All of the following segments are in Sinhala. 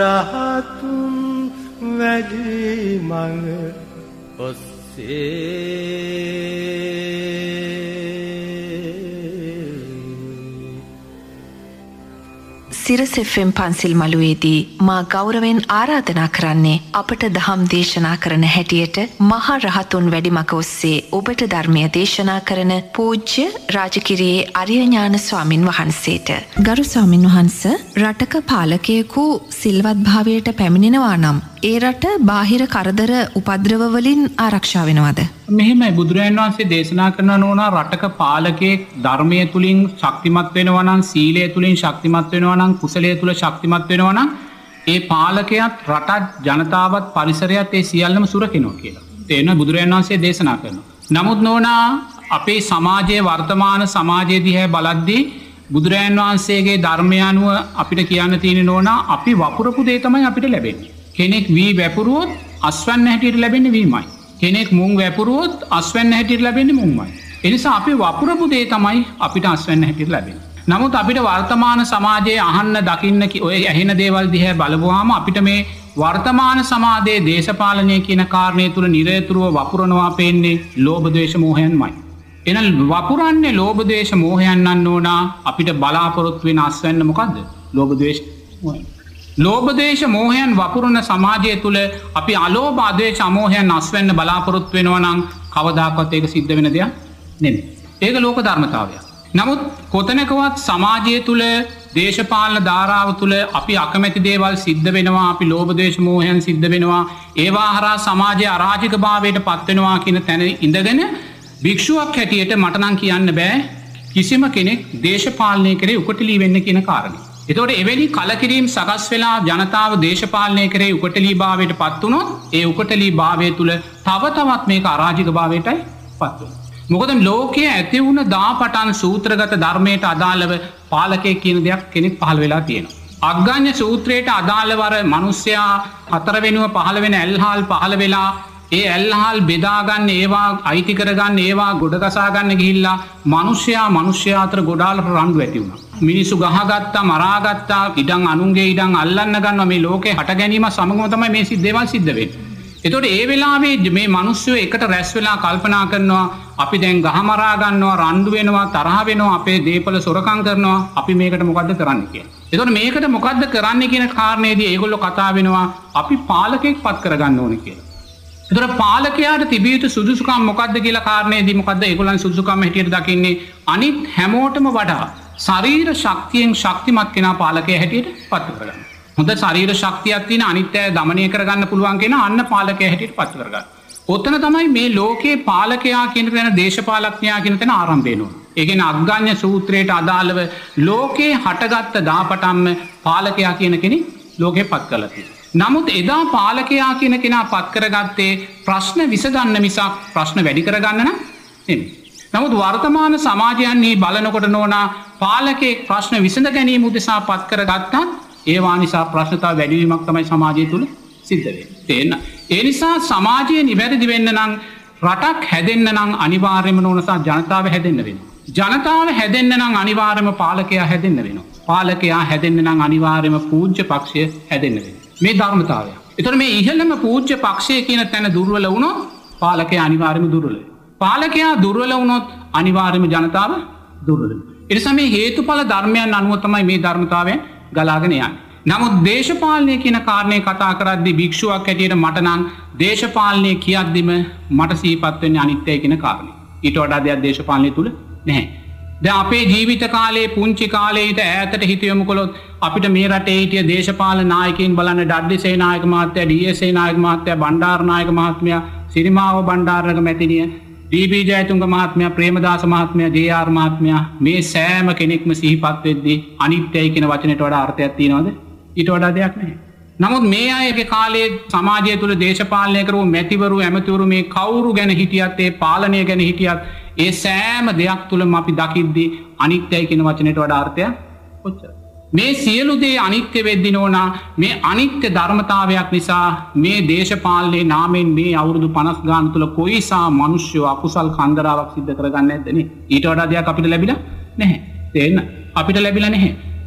රහතුන් වැඩි මඟ ඔස්සේ සිරස FM පන්සිල් මළුවේදී මා ගෞරවෙන් ආරාධනා කරන්නේ අපට දහම් දේශනා කරන හැටියට මහා රහතුන් වැඩිමක ඔස්සේ ඔබට ධර්මය දේශනා කරන පූජ්‍ය රාජකිරියේ අරියඥාන ස්වාමින් වහන්සේට. ගරු ස්වාමින් වහන්ස, රටක පාලකයෙකු සිල්වත් භාවයට පැමිණෙනවා නම් ඒ රට බාහිර කරදර උපද්‍රව වලින් ආරක්ෂා වෙනවද? මෙහෙමයි බුදුරජාණන් වහන්සේ දේශනා කරනවා නෝනා, රටක පාලකයෙක් ධර්මයේ තුලින් ශක්තිමත් වෙනවා නම්, සීලය තුලින් ශක්තිමත් වෙනවා නම්, කුසලයේ තුල ශක්තිමත් වෙනවා නම්, ඒ පාලකයාත් රටත් ජනතාවත් පරිසරයත් ඒ සියල්ලම සුරකිනවා කියලා. තේන බුදුරජාණන් වහන්සේ දේශනා කරනවා. නමුත් නෝනා, අපේ සමාජයේ වර්තමාන සමාජයේ දිහා බලද්දී බුදුරජාණන් වහන්සේගේ ධර්මය අනුව අපිට කියන්න තියෙන නෝනා, අපි වපුරපු දේ තමයි අපිට ලැබෙන්නේ. කෙනෙක් වී වැපුරුවොත් අස්වැන්න හැටියට ලැබෙන්නේ වීමයි. කෙනෙක් මුං වැපුරුවොත් අස්වැන්න හැටියට ලැබෙන්නේ මුංමයි. ඒ නිසා අපි වපුරපු දේ තමයි අපිට අස්වැන්න හැටියට ලැබෙන්නේ. නමුත් අපිට වර්තමාන සමාජයේ අහන්න දකින්න ඔය ඇහෙන දේවල් දිහා බලපුවාම අපිට මේ වර්තමාන සමාජයේ දේශපාලනය කියන කාරණේ තුල නිරතුරුව වපුරනවා පේන්නේ ලෝභ ද්වේෂ මෝහයන්මයි. එහෙනම් වපුරන්නේ ලෝභ ද්වේෂ මෝහයන් නම් නෝනා, අපිට බලාපොරොත්තු වෙන අස්වැන්න මොකද්ද? ලෝභ ද්වේෂ මෝහයන්. ලෝභ ද්වේෂ මෝහයන් වපුරන සමාජය තුල අපි අලෝභ අද්වේෂ අමෝහයන් අස්වැන්න බලාපොරොත්තු වෙනවා නම් කවදාකවත් ඒක සිද්ධ වෙන දෙයක් නෙමෙයි. ඒක ලෝක ධර්මතාවයක්. නමුත් කොතැනකවත් සමාජය තුල දේශපාලන ධාරාව තුල අපි අකමැති දේවල් සිද්ධ වෙනවා, අපි ලෝභ ද්වේෂ මෝහයන් සිද්ධ වෙනවා, ඒවා හරහා සමාජයේ අරාජිකභාවයට පත් වෙනවා කියන තැන ඉඳගෙන භික්ෂුවක් හැටියට මට නම් කියන්න බෑ කිසිම කෙනෙක් දේශපාලනය කරේ උකටලී වෙන්න කියන කාරණේ. එතකොට එවැනි කලකිරීම සකස් වෙලා ජනතාව දේශපාලනය කරේ උකටලී භාවයට පත් වුණොත් ඒ උකටලී භාවය තුල තව තවත් මේක අරාජිකභාවයටයි පත් වෙනවා. මොකද ලෝකයේ ඇති වුණ දාපටන් සූත්‍රගත ධර්මයට අදාළව පාලකයෙක් කියන දෙයක් කෙනෙක් පහළ වෙලා තියෙනවා. අග්ගඤ්ඤ සූත්‍රයට අදාළව අර මිනිස්සයා හතර වෙනුව පහළ වෙන ඇල්හාල් පහළ වෙලා ඒ ඇල්හාල් බෙදා ගන්න, ඒවා අයිති කරගන්න, ඒවා ගොඩ ගසා ගන්න ගිහිල්ලා මිනිස්සයා අතර ගොඩාලට රණ්ඩු ඇති වුණා. මිනිස්සු ගහගත්තා, මරාගත්තා, ඉඩම් අනුන්ගේ ඉඩම් අල්ලන්න ගන්නවා. මේ ලෝකේ හට ගැනීම සමගම තමයි මේ දේවල් සිද්ධ වෙන්නේ. එතකොට ඒ වෙලාවේ මේ මිනිස්සු එකට රැස් වෙලා කල්පනා කරනවා, අපි දැන් ගහ මරා ගන්නවා, රණ්ඩු වෙනවා, තරහ වෙනවා, අපේ දේපල සොරකම් කරනවා, අපි මේකට මොකද්ද කරන්න කියලා. එතකොට මේකට මොකද්ද කරන්න කියන කාරණේදී ඒගොල්ලෝ කතා වෙනවා, අපි පාලකෙක් පත් කරගන්න ඕනේ කියලා. එතකොට පාලකයාට තිබිය යුතු සුදුසුකම් මොකද්ද කියලා කාරණේදී මොකද්ද ඒගොල්ලන් සුදුසුකම් හැටියට දකින්නේ? අනිත් හැමෝටම වඩා ශරීර ශක්තියෙන් ශක්තිමත් කෙනා පාලකයා හැටියට පත් කරගන්න. හොඳ ශරීර ශක්තියක් තියෙන, අනිත් අය দমনය කරගන්න පුළුවන් කෙනා අන්න පාලකයා හැටියට පත් කරගන්න. ඔතන තමයි මේ ලෝකේ පාලකයා කියන තැන, දේශපාලඥයා කියන තැන ආරම්භ වෙනවා. ඒ කියන්නේ අග්ගඤ්ඤ සූත්‍රයට අදාළව ලෝකේ හටගත්ත දාපටන්ම පාලකයා කියන කෙනෙක් ලෝකේ පත් කළා තියෙනවා. නමුත් එදා පාලකයා කියන කෙනා පත් කරගත්තේ ප්‍රශ්න විසඳන්න මිසක් ප්‍රශ්න වැඩි කරගන්න නෙමෙයි. නමුත් වර්තමාන සමාජයන්හි බලනකොට නෝනා, පාලකයෙක් ප්‍රශ්න විසඳ ගැනීම උදෙසා පත් කරගත්තත් ඒවා නිසා ප්‍රශ්න තව වැඩි වීමක් තමයි සමාජය තුල සිද්ධ වෙන්නේ. තේන්න. ඒ නිසා සමාජය නිවැරදි වෙන්න නම්, රටක් හැදෙන්න නම් අනිවාර්යයෙන්ම නෝනසා ජනතාව හැදෙන්න වෙනවා. ජනතාව හැදෙන්න නම් අනිවාර්යයෙන්ම පාලකයා හැදෙන්න වෙනවා. පාලකයා හැදෙන්න නම් අනිවාර්යයෙන්ම පූජ්‍ය පක්ෂය හැදෙන්න වෙනවා. මේ ධර්මතාවය. ඒතර මේ ඉහළම පූජ්‍ය පක්ෂය කියන තැන දුර්වල වුණොත් පාලකයා අනිවාර්යයෙන්ම දුර්වල වෙනවා. පාලකයා දුර්වල වුණොත් අනිවාර්යයෙන්ම ජනතාව දුර්වල වෙනවා. ඒ නිසා මේ හේතුඵල ධර්මයන් අනුව තමයි මේ ධර්මතාවය ගලාගෙන යන්නේ. නමුත් දේශපාලනය කියන කාරණේ කතා කරද්දී භික්ෂුවක් හැටියට මට නම් දේශපාලනය කියද්දිම මට සිහිපත් වෙන්නේ අනිත්‍යය කියන කාරණේ. ඊට වඩා දෙයක් දේශපාලනය තුල නැහැ. දැන් අපේ ජීවිත කාලේ පුංචි කාලේ ඊට ඈතට හිත යොමු කළොත් අපිට මේ රටේ හිටිය දේශපාලන නායකයින් බලන්න, ඩඩ්ලි සේනායක මහත්තයා, ඩී.එස්. සේනායක මහත්තයා, බණ්ඩාරනායක මහත්මයා, සිරිමාව බණ්ඩාරනායක මැතිණිය, ඩී.බී. ජයතුංග මහත්මයා, ප්‍රේමදාස මහත්මයා, ජේ.ආර් මහත්මයා, මේ සෑම කෙනෙක්ම සිහිපත් වෙද්දී අනිත්‍යයි කියන වචනයට වඩා අර්ථයක් තියනවද? ඊට වඩා දෙයක් නැහැ. නමුත් මේ අයගේ කාලේ සමාජය තුළ දේශපාලනය කරපු මැතිවරු, ඇමතිවරු, මේ කවුරු ගැන හිටියත්, ඒ පාලනය ගැන හිටියත්, ඒ සෑම දෙයක් තුළම අපි දකිද්දී අනිත්‍යයි කියන වචනයට වඩා අර්ථයක් කොච්චරද? මේ සියලු දේ අනිත්‍ය වෙද්දී නෝනා, මේ අනිත්‍ය ධර්මතාවයක් නිසා මේ දේශපාලනයේ නාමයෙන් මේ අවුරුදු 50 ගාන තුල කොයිසා මිනිස්සු අකුසල් කන්දරාවක් සිද්ධ කරගන්නේ නැද්ද නේ? ඊට වඩා දෙයක් අපිට ලැබිලා නැහැ. තේන්න අපිට ලැබිලා නැහැ.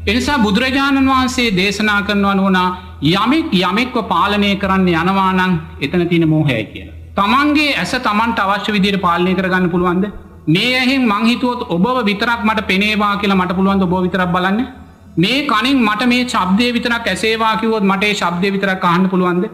එනිසා බුදුරජාණන් වහන්සේ දේශනා කරනවා නෝනා යමෙක්ව පාලනය කරන්න යනවා නම් එතන තියෙන මෝහයයි කියලා. තමන්ගේ ඇස තමන්ට අවශ්‍ය විදිහට පාලනය කරගන්න පුළුවන්ද? මේ ඇහෙන් මං හිතුවොත් ඔබව විතරක් මට පෙනේවා කියලා මට පුළුවන්ද ඔබව විතරක් බලන්න? මේ කනින් මට මේ ශබ්දය විතරක් ඇසේවා කිව්වොත් මට ඒ ශබ්දය විතරක් අහන්න පුළුවන්ද?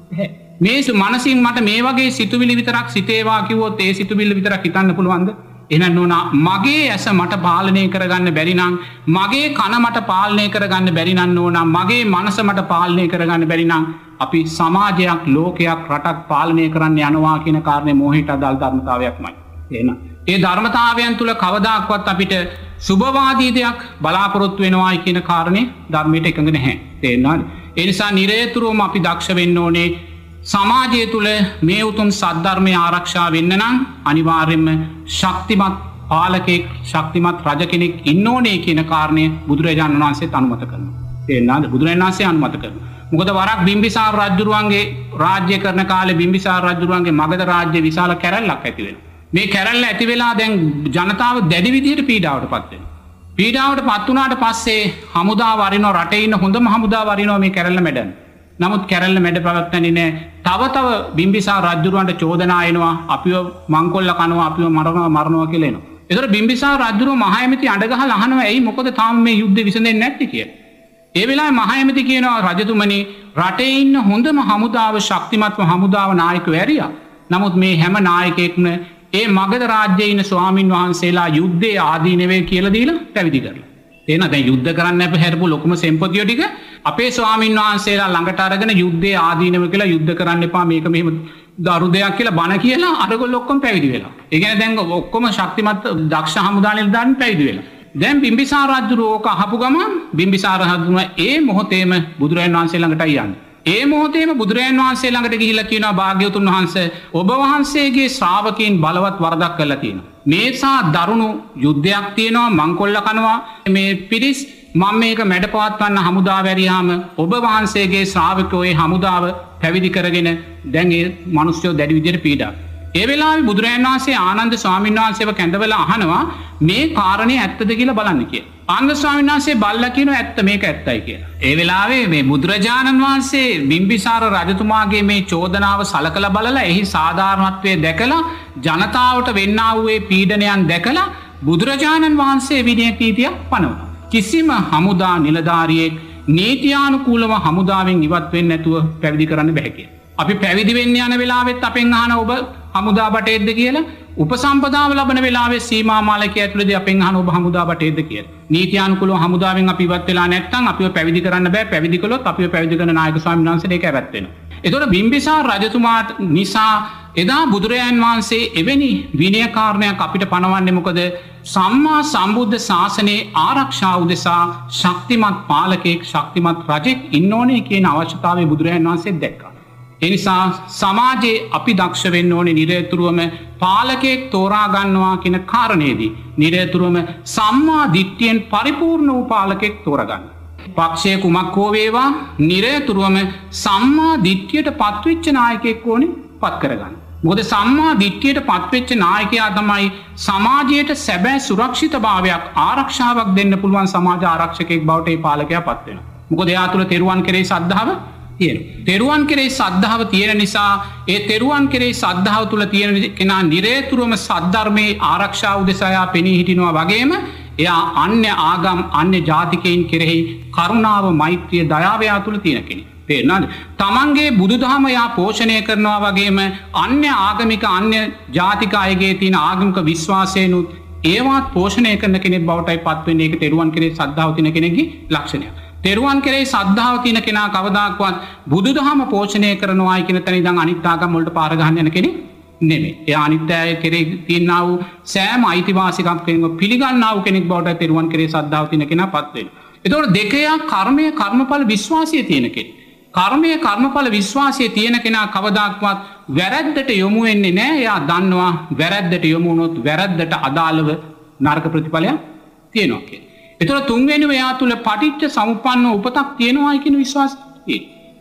මේ මනසින් මට මේ වගේ සිතුවිලි විතරක් සිතේවා කිව්වොත් ඒ සිතුවිලි විතරක් හිතන්න පුළුවන්ද? එහෙනම් නෝනා මගේ ඇස මට පාලනය කරගන්න බැරි නම්, මගේ කන මට පාලනය කරගන්න බැරි නම් නෝනා, මගේ මනස මට පාලනය කරගන්න බැරි නම් අපි සමාජයක්, ලෝකයක්, රටක් පාලනය කරන්න යනවා කියන කාරණේ මෝහයට අදාළ ධර්මතාවයක්මයි. එහෙනම් ඒ ධර්මතාවයන් තුල කවදාක්වත් අපිට සුභවාදී දෙයක් බලාපොරොත්තු වෙනවායි කියන කාරණේ ධර්මයට එකඟ නැහැ. තේරෙනවද? ඒ නිසා නිරේතුරුවම අපි දක්ෂ වෙන්න ඕනේ සමාජය තුළ මේ උතුම් සද්ධර්මය ආරක්ෂා වෙන්න නම් අනිවාර්යෙන්ම ශක්තිමත් පාලකෙක්, ශක්තිමත් රජ කෙනෙක් ඉන්න ඕනේ කියන කාරණය බුදුරජාණන් වහන්සේත් අනුමත කරනවා. තේරෙනවද? බුදුරජාණන් වහන්සේ අනුමත කරනවා. මොකද වරක් බිම්බිසාර රජුරුවන්ගේ රාජ්‍ය කරන කාලේ බිම්බිසාර රජුරුවන්ගේ මගධ රාජ්‍ය විශාල කැරැල්ලක් ඇති වෙනවා. මේ කැරැල්ල ඇති වෙලා දැන් ජනතාව දැඩි විදිහට පීඩාවට පත් වෙනවා. පීඩාවට පත් වුණාට පස්සේ හමුදාව වරිනවා, රටේ ඉන්න හොඳම හමුදාව වරිනවා මේ කැරැල්ල මැඩන්න. නමුත් කැරැල්ල මැඩ පවත්වන්නේ නැහැ. තව බිම්බිසාර රජුරුවන්ට චෝදනා එනවා, අපිව මංකොල්ල කනවා, අපිව මරනවා කියලා එනවා. ඒතර බිම්බිසාර රජුරුව මහ ඇමති අඬ ගහලා අහනවා ඇයි මොකද තාම මේ යුද්ධෙ විසඳෙන්නේ නැත්තේ කියලා. ඒ වෙලාවේ මහ ඇමති කියනවා රජතුමනි රටේ ඉන්න හොඳම හමුදාව, ශක්තිමත්ම හමුදාව නායකයෝ ඇරියා. නමුත් මේ හැම නායකයෙක්ම ඒ මගධ රාජ්‍යයේ ඉන්න ස්වාමින් වහන්සේලා යුද්ධයේ ආදීනවේ කියලා දීලා පැවිදි කරලා. එහෙනම් දැන් යුද්ධ කරන්න අපේ හැරපු ලොකුම සෙම්පතියෝ ටික අපේ ස්වාමින් වහන්සේලා ළඟට අරගෙන යුද්ධයේ ආදීනව කියලා යුද්ධ කරන්න එපා, මේක මෙහෙම දරු දෙයක් කියලා බණ කියලා අරගොල්ලෝ ඔක්කොම පැවිදි වෙලා. ඒ කියන්නේ දැන් ඔක්කොම ශක්තිමත් දක්ෂ හමුදා නිලධාරීන් පැවිදි වෙලා. දැන් බිම්බිසාර රජුරෝ ඕක අහපු ගමන් බිම්බිසාර රජුම ඒ මොහොතේම බුදුරජාණන් වහන්සේ ළඟටයි යන්නේ. ඒ මොහොතේම බුදුරජාණන් වහන්සේ ළඟට ගිහිල්ලා කියනවා භාග්‍යවතුන් වහන්සේ ඔබ වහන්සේගේ ශ්‍රාවකයන් බලවත් වරදක් කළා තියෙනවා. මේසා දරුණු යුද්ධයක් තියෙනවා, මංකොල්ල කනවා. මේ පිරිස් මම මේක මැඩපවත්වන්න හමුදාව ඇරියාම ඔබ වහන්සේගේ ශ්‍රාවකයෝ ඒ හමුදාව පැවිදි කරගෙන දැන් ඒ මිනිස්සු දැඩි විදියට පීඩා. ඒ වෙලාවේ බුදුරජාණන් වහන්සේ ආනන්ද ස්වාමීන් වහන්සේව කැඳවලා අහනවා මේ කාරණේ ඇත්තද කියලා බලන්න කියලා. ආනන්ද ස්වාමීන් වහන්සේ බල්ලා කියනවා ඇත්ත, මේක ඇත්තයි කියලා. ඒ වෙලාවේ මේ බුදුරජාණන් වහන්සේ බිම්බිසාර රජතුමාගේ මේ චෝදනාව සලකලා බලලා එහි සාධාරණත්වය දැකලා ජනතාවට වෙන්නා වූ ඒ පීඩනයන් දැකලා බුදුරජාණන් වහන්සේ විනය නීතියක් පනවනවා. කිසිම හමුදා නිලධාරියෙක් නීතියානුකූලව හමුදාවෙන් ඉවත් වෙන්නේ නැතුව පැවිදි කරන්න බෑ කියලා. අපි පැවිදි වෙන්න යන වෙලාවෙත් අපෙන් අහන ඔබ හමුදා බටේද්ද කියලා, උපසම්පදාව ලබන වෙලාවේ සීමා මාලකය ඇතුළේදී අපෙන් අහන ඔබ හමුදා බටේද්ද කියලා. නීතියානුකූලව හමුදාවෙන් අපි ඉවත් වෙලා නැත්නම් අපිව පැවිදි කරන්න බෑ. පැවිදි කළොත් අපිව පැවිදි කරන නායක ස්වාමීන් වහන්සේට ඒක ඇවැත් වෙනවා. ඒතකොට බිම්බිසාර රජතුමාට නිසා එදා බුදුරජාන් වහන්සේ එවැනි විනය කාරණයක් අපිට පනවන්නේ මොකද? සම්මා සම්බුද්ධ ශාසනයේ ආරක්ෂාව උදෙසා ශක්තිමත් පාලකෙක්, ශක්තිමත් රජෙක් ඉන්න ඕනේ කියන අවශ්‍යතාවය බුදුරජාන් වහන්සේ දැක්කා. එනිසා සමාජයේ අපි දක්ෂ වෙන්න ඕනේ නිරතුරුවම පාලකයෙක් තෝරා ගන්නවා කියන කාරණේදී නිරතුරුවම සම්මා දිට්ඨියෙන් පරිපූර්ණ වූ පාලකයෙක් තෝරගන්න. පක්ෂයේ කුමක් හෝ වේවා නිරතුරුවම සම්මා දිට්ඨියට පත්වෙච්ච නායකයෙක් ඕනේ පත් කරගන්න. මොකද සම්මා දිට්ඨියට පත්වෙච්ච නායකයා තමයි සමාජයට සැබෑ සුරක්ෂිතභාවයක්, ආරක්ෂාවක් දෙන්න පුළුවන් සමාජ ආරක්ෂකයෙක් බවට ඒ පාලකයා පත් වෙනවා. මොකද එයා තුළ තෙරුවන් කෙරෙහි ශ්‍රද්ධාව තියෙනවා. තෙරුවන් කෙරෙහි ශ්‍රද්ධාව තියෙන නිසා ඒ තෙරුවන් කෙරෙහි ශ්‍රද්ධාව තුළ තියෙන කෙනා නිරේතුරුවම සද්ධර්මයේ ආරක්ෂාව උදෙසා එයා පෙනී හිටිනවා වගේම එයා අන්‍ය ආගම්, අන්‍ය ජාතිකයින් කෙරෙහි කරුණාව, මෛත්‍රිය, දයාව එයා තුළ තියෙන කෙනෙක්. තේරෙනවද? තමන්ගේ බුදුදහම යා පෝෂණය කරනවා වගේම අන්‍ය ආගමික, අන්‍ය ජාතික අයගේ තියෙන ආගමික විශ්වාසයනුත් ඒවත් පෝෂණය කරන කෙනෙක් බවටයි පත් වෙන්නේ. ඒක තෙරුවන් කෙරෙහි ශ්‍රද්ධාව තියෙන කෙනෙක්ගේ ලක්ෂණයක්. තෙරුවන් කෙරෙහි ශ්‍රද්ධාව තියෙන කෙනා කවදාකවත් බුදුදහම පෝෂණය කරනවායි කියන තැන ඉඳන් අනිත් ආගම් වලට පාර ගහන්න යන කෙනෙක් නෙමෙයි. එයා අනිත් අය කෙරෙහි තියෙනා වූ සෑම අයිතිවාසිකම් කෙනෙක් පිළිගන්නා වූ කෙනෙක් බවට තෙරුවන් කෙරෙහි ශ්‍රද්ධාව තියෙන කෙනා පත් වෙනවා. ඒතකොට දෙකයක් කර්මය, කර්මඵල විශ්වාසය තියෙන කෙනෙක්. කර්මය, කර්මඵල විශ්වාසය තියෙන කෙනා කවදාකවත් වැරැද්දට යොමු වෙන්නේ නැහැ. එයා දන්නවා වැරැද්දට යොමු වුණොත් වැරැද්දට අදාළව නරක ප්‍රතිඵලයක් තියෙනවා කියලා. ඒතර තුන්වෙනිව එයා තුල පටිච්ච සමුප්පන්න උපතක් තියෙනවා කියන විශ්වාසය තියෙනවා.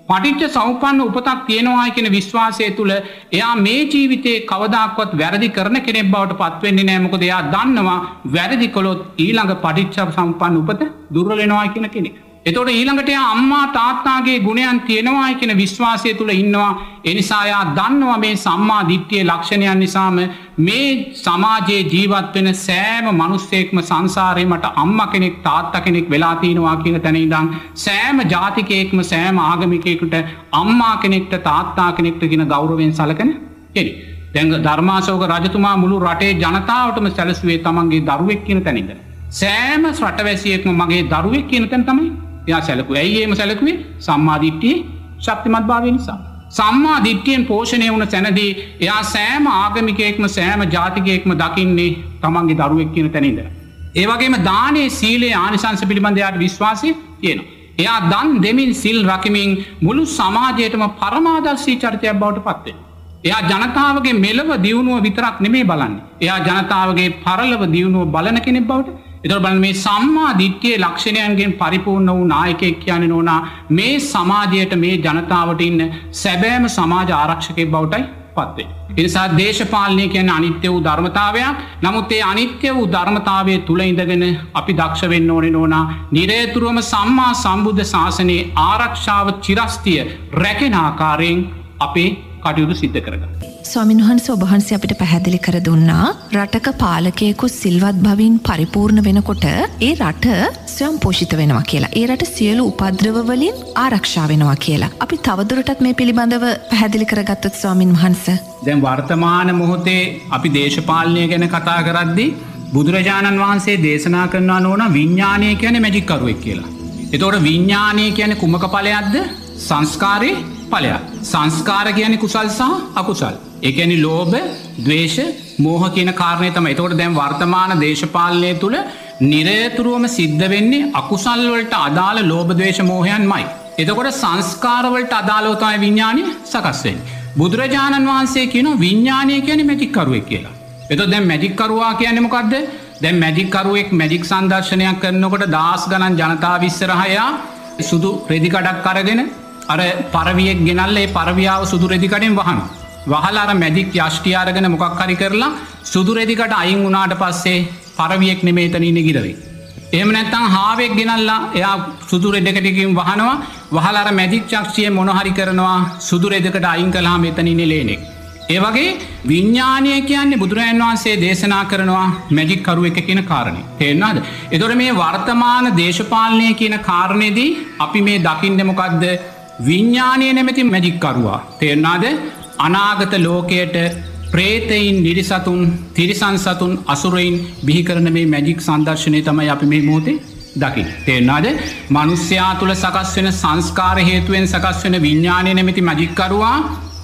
පටිච්ච සමුප්පන්න උපතක් තියෙනවා කියන විශ්වාසය තුළ එයා මේ ජීවිතේ කවදාක්වත් වැරදි කරන කෙනෙක් බවට පත් වෙන්නේ නැහැ. මොකද එයා දන්නවා වැරදි කළොත් ඊළඟ පටිච්ච සමුප්පන්න උපත දුර්වල වෙනවා කියන කෙනෙක්. එතකොට ඊළඟට එයා අම්මා තාත්තාගේ ගුණයන් තියෙනවා කියන විශ්වාසය තුළ ඉන්නවා. ඒ නිසා එයා දන්නවා මේ සම්මා දිට්ඨියේ ලක්ෂණයන් නිසාම මේ සමාජයේ ජීවත් වෙන සෑම මිනිස්සෙක්ම සංසාරේ මට අම්මා කෙනෙක් තාත්තා කෙනෙක් වෙලා තිනවා කියන තැන ඉඳන් සෑම ජාතිකයෙක්ම සෑම ආගමිකයෙකුට අම්මා කෙනෙක්ට තාත්තා කෙනෙක්ට කියන ගෞරවයෙන් සැලකෙන කෙනෙක්. දැන් ධර්මාශෝක රජතුමා මුළු රටේ ජනතාවටම සැලසුවේ තමන්ගේ දරුවෙක් කියන තැන ඉඳන්. සෑම රටවැසියෙක්ම මගේ දරුවෙක් කියන තැන තමයි එයා සැලකුවේ. ඇයි එහෙම සැලකුවේ? සම්මා දිට්ඨියේ ශක්තිමත් භාවය නිසා. සම්මා දිට්ඨියෙන් පෝෂණය වුණ තැනදී එයා සෑම ආගමිකයෙක්ම සෑම ජාතිකයෙක්ම දකින්නේ තමන්ගේ දරුවෙක් කියන තැන ඉඳලා. ඒ වගේම දානයේ සීලයේ ආනිසංස පිළිබඳ එයාට විශ්වාසය තියෙනවා. එයා දන් දෙමින් සිල් රකිමින් මුළු සමාජයටම පරමාදර්ශී චරිතයක් බවට පත් වෙනවා. එයා ජනතාවගේ මෙලව දියුණුව විතරක් නෙමෙයි බලන්නේ. එයා ජනතාවගේ පරලොව දියුණුව බලන කෙනෙක් බවට. ඒතර බලන්න මේ සම්මා දිට්ඨියේ ලක්ෂණයන්ගෙන් පරිපූර්ණ වූ නායකයෙක් කියන්නේ නෝනා මේ සමාජයට මේ ජනතාවට ඉන්න සැබෑම සමාජ ආරක්ෂකයෙක් බවටයි පත් වෙන්නේ. ඒ නිසා දේශපාලනය කියන්නේ අනිත්‍ය වූ ධර්මතාවයක්. නමුත් ඒ අනිත්‍ය වූ ධර්මතාවයේ තුල ඉඳගෙන අපි දක්ෂ වෙන්න ඕනේ නෝනා නිරේතුරුවම සම්මා සම්බුද්ධ ශාසනයේ ආරක්ෂාව චිරස්තිය රැකෙන ආකාරයෙන් අපේ කටයුතු සිද්ධ කරගන්න. ස්වාමීන් වහන්සේ ඔබ වහන්සේ අපිට පැහැදිලි කර දුන්නා රටක පාලකයෙකු සිල්වත් භවින් පරිපූර්ණ වෙනකොට ඒ රට ස්වයං පෝෂිත වෙනවා කියලා. ඒ රට සියලු උපද්‍රව වලින් ආරක්ෂා වෙනවා කියලා. අපි තවදුරටත් මේ පිළිබඳව පැහැදිලි කරගත්තොත් ස්වාමීන් වහන්සේ. දැන් වර්තමාන මොහොතේ අපි දේශපාලනය ගැන කතා කරද්දී බුදුරජාණන් වහන්සේ දේශනා කරනවා නෝනා විඥානය කියන්නේ මැජික් කරුවෙක් කියලා. එතකොට විඥානය කියන්නේ කුමක ඵලයක්ද? සංස්කාරේ ඵලයක්. සංස්කාර කියන්නේ කුසල් සහ අකුසල්. ඒ කියන්නේ ලෝභ, ද්වේෂ, මෝහ කියන කාරණේ තමයි. එතකොට දැන් වර්තමාන දේශපාලනය තුල නිරේතුරුවම සිද්ධ වෙන්නේ අකුසල් වලට අදාළ ලෝභ, ද්වේෂ, මෝහයන්මයි. එතකොට සංස්කාර වලට අදාළව තමයි විඥානය සකස් වෙන්නේ. බුදුරජාණන් වහන්සේ කියනවා විඥානය කියන්නේ මැජික් කරුවෙක් කියලා. එතකොට දැන් මැජික් කරුවා කියන්නේ මොකද්ද? දැන් මැජික් කරුවෙක් මැජික් සංදර්ශනයක් කරනකොට දහස් ගණන් ජනතාව ඉස්සරහා සුදු රෙදි කඩක් අරගෙන අර පරවියෙක් ගෙනල්ලා ඒ පරවියාව සුදු රෙදි කඩෙන් වහනවා. වහලා අර මැජික් යෂ්ටි අරගෙන මොකක් හරි කරලා සුදු රෙදි කඩ අයින් වුණාට පස්සේ පරවියෙක් නෙමෙයි එතන ඉන්නේ ගිරවේ. එහෙම නැත්නම් හාවෙක් ගෙනල්ලා එයා සුදු රෙදිකටකින් වහනවා. වහලා අර මැජික් යෂ්ටිය මොන හරි කරනවා සුදු රෙදිකට අයින් කළාම එතන ඉන්නේ ලේනෙක්. ඒ වගේ විඥානය කියන්නේ බුදුරජාණන් වහන්සේ දේශනා කරනවා මැජික් කරුවෙක් කියන කාරණේ. තේරෙනවද? ඒතකොට මේ වර්තමාන දේශපාලනය කියන කාරණේදී අපි මේ දකින්නේ මොකද්ද? විඥානය නැමැති මැජික් කරුවා. තේරෙනවද? අනාගත ලෝකයට ප්‍රේතයින්, නිරිසතුන්, තිරිසන් සතුන්, අසුරයින් බිහි කරන මේ මැජික් සංදර්ශනය තමයි අපි මේ මොහොතේ දකින්නේ. තේරෙනවද? මිනිස්යා තුල සකස් වෙන සංස්කාර හේතුවෙන් සකස් වෙන විඥානය නැමැති මැජික් කරුවා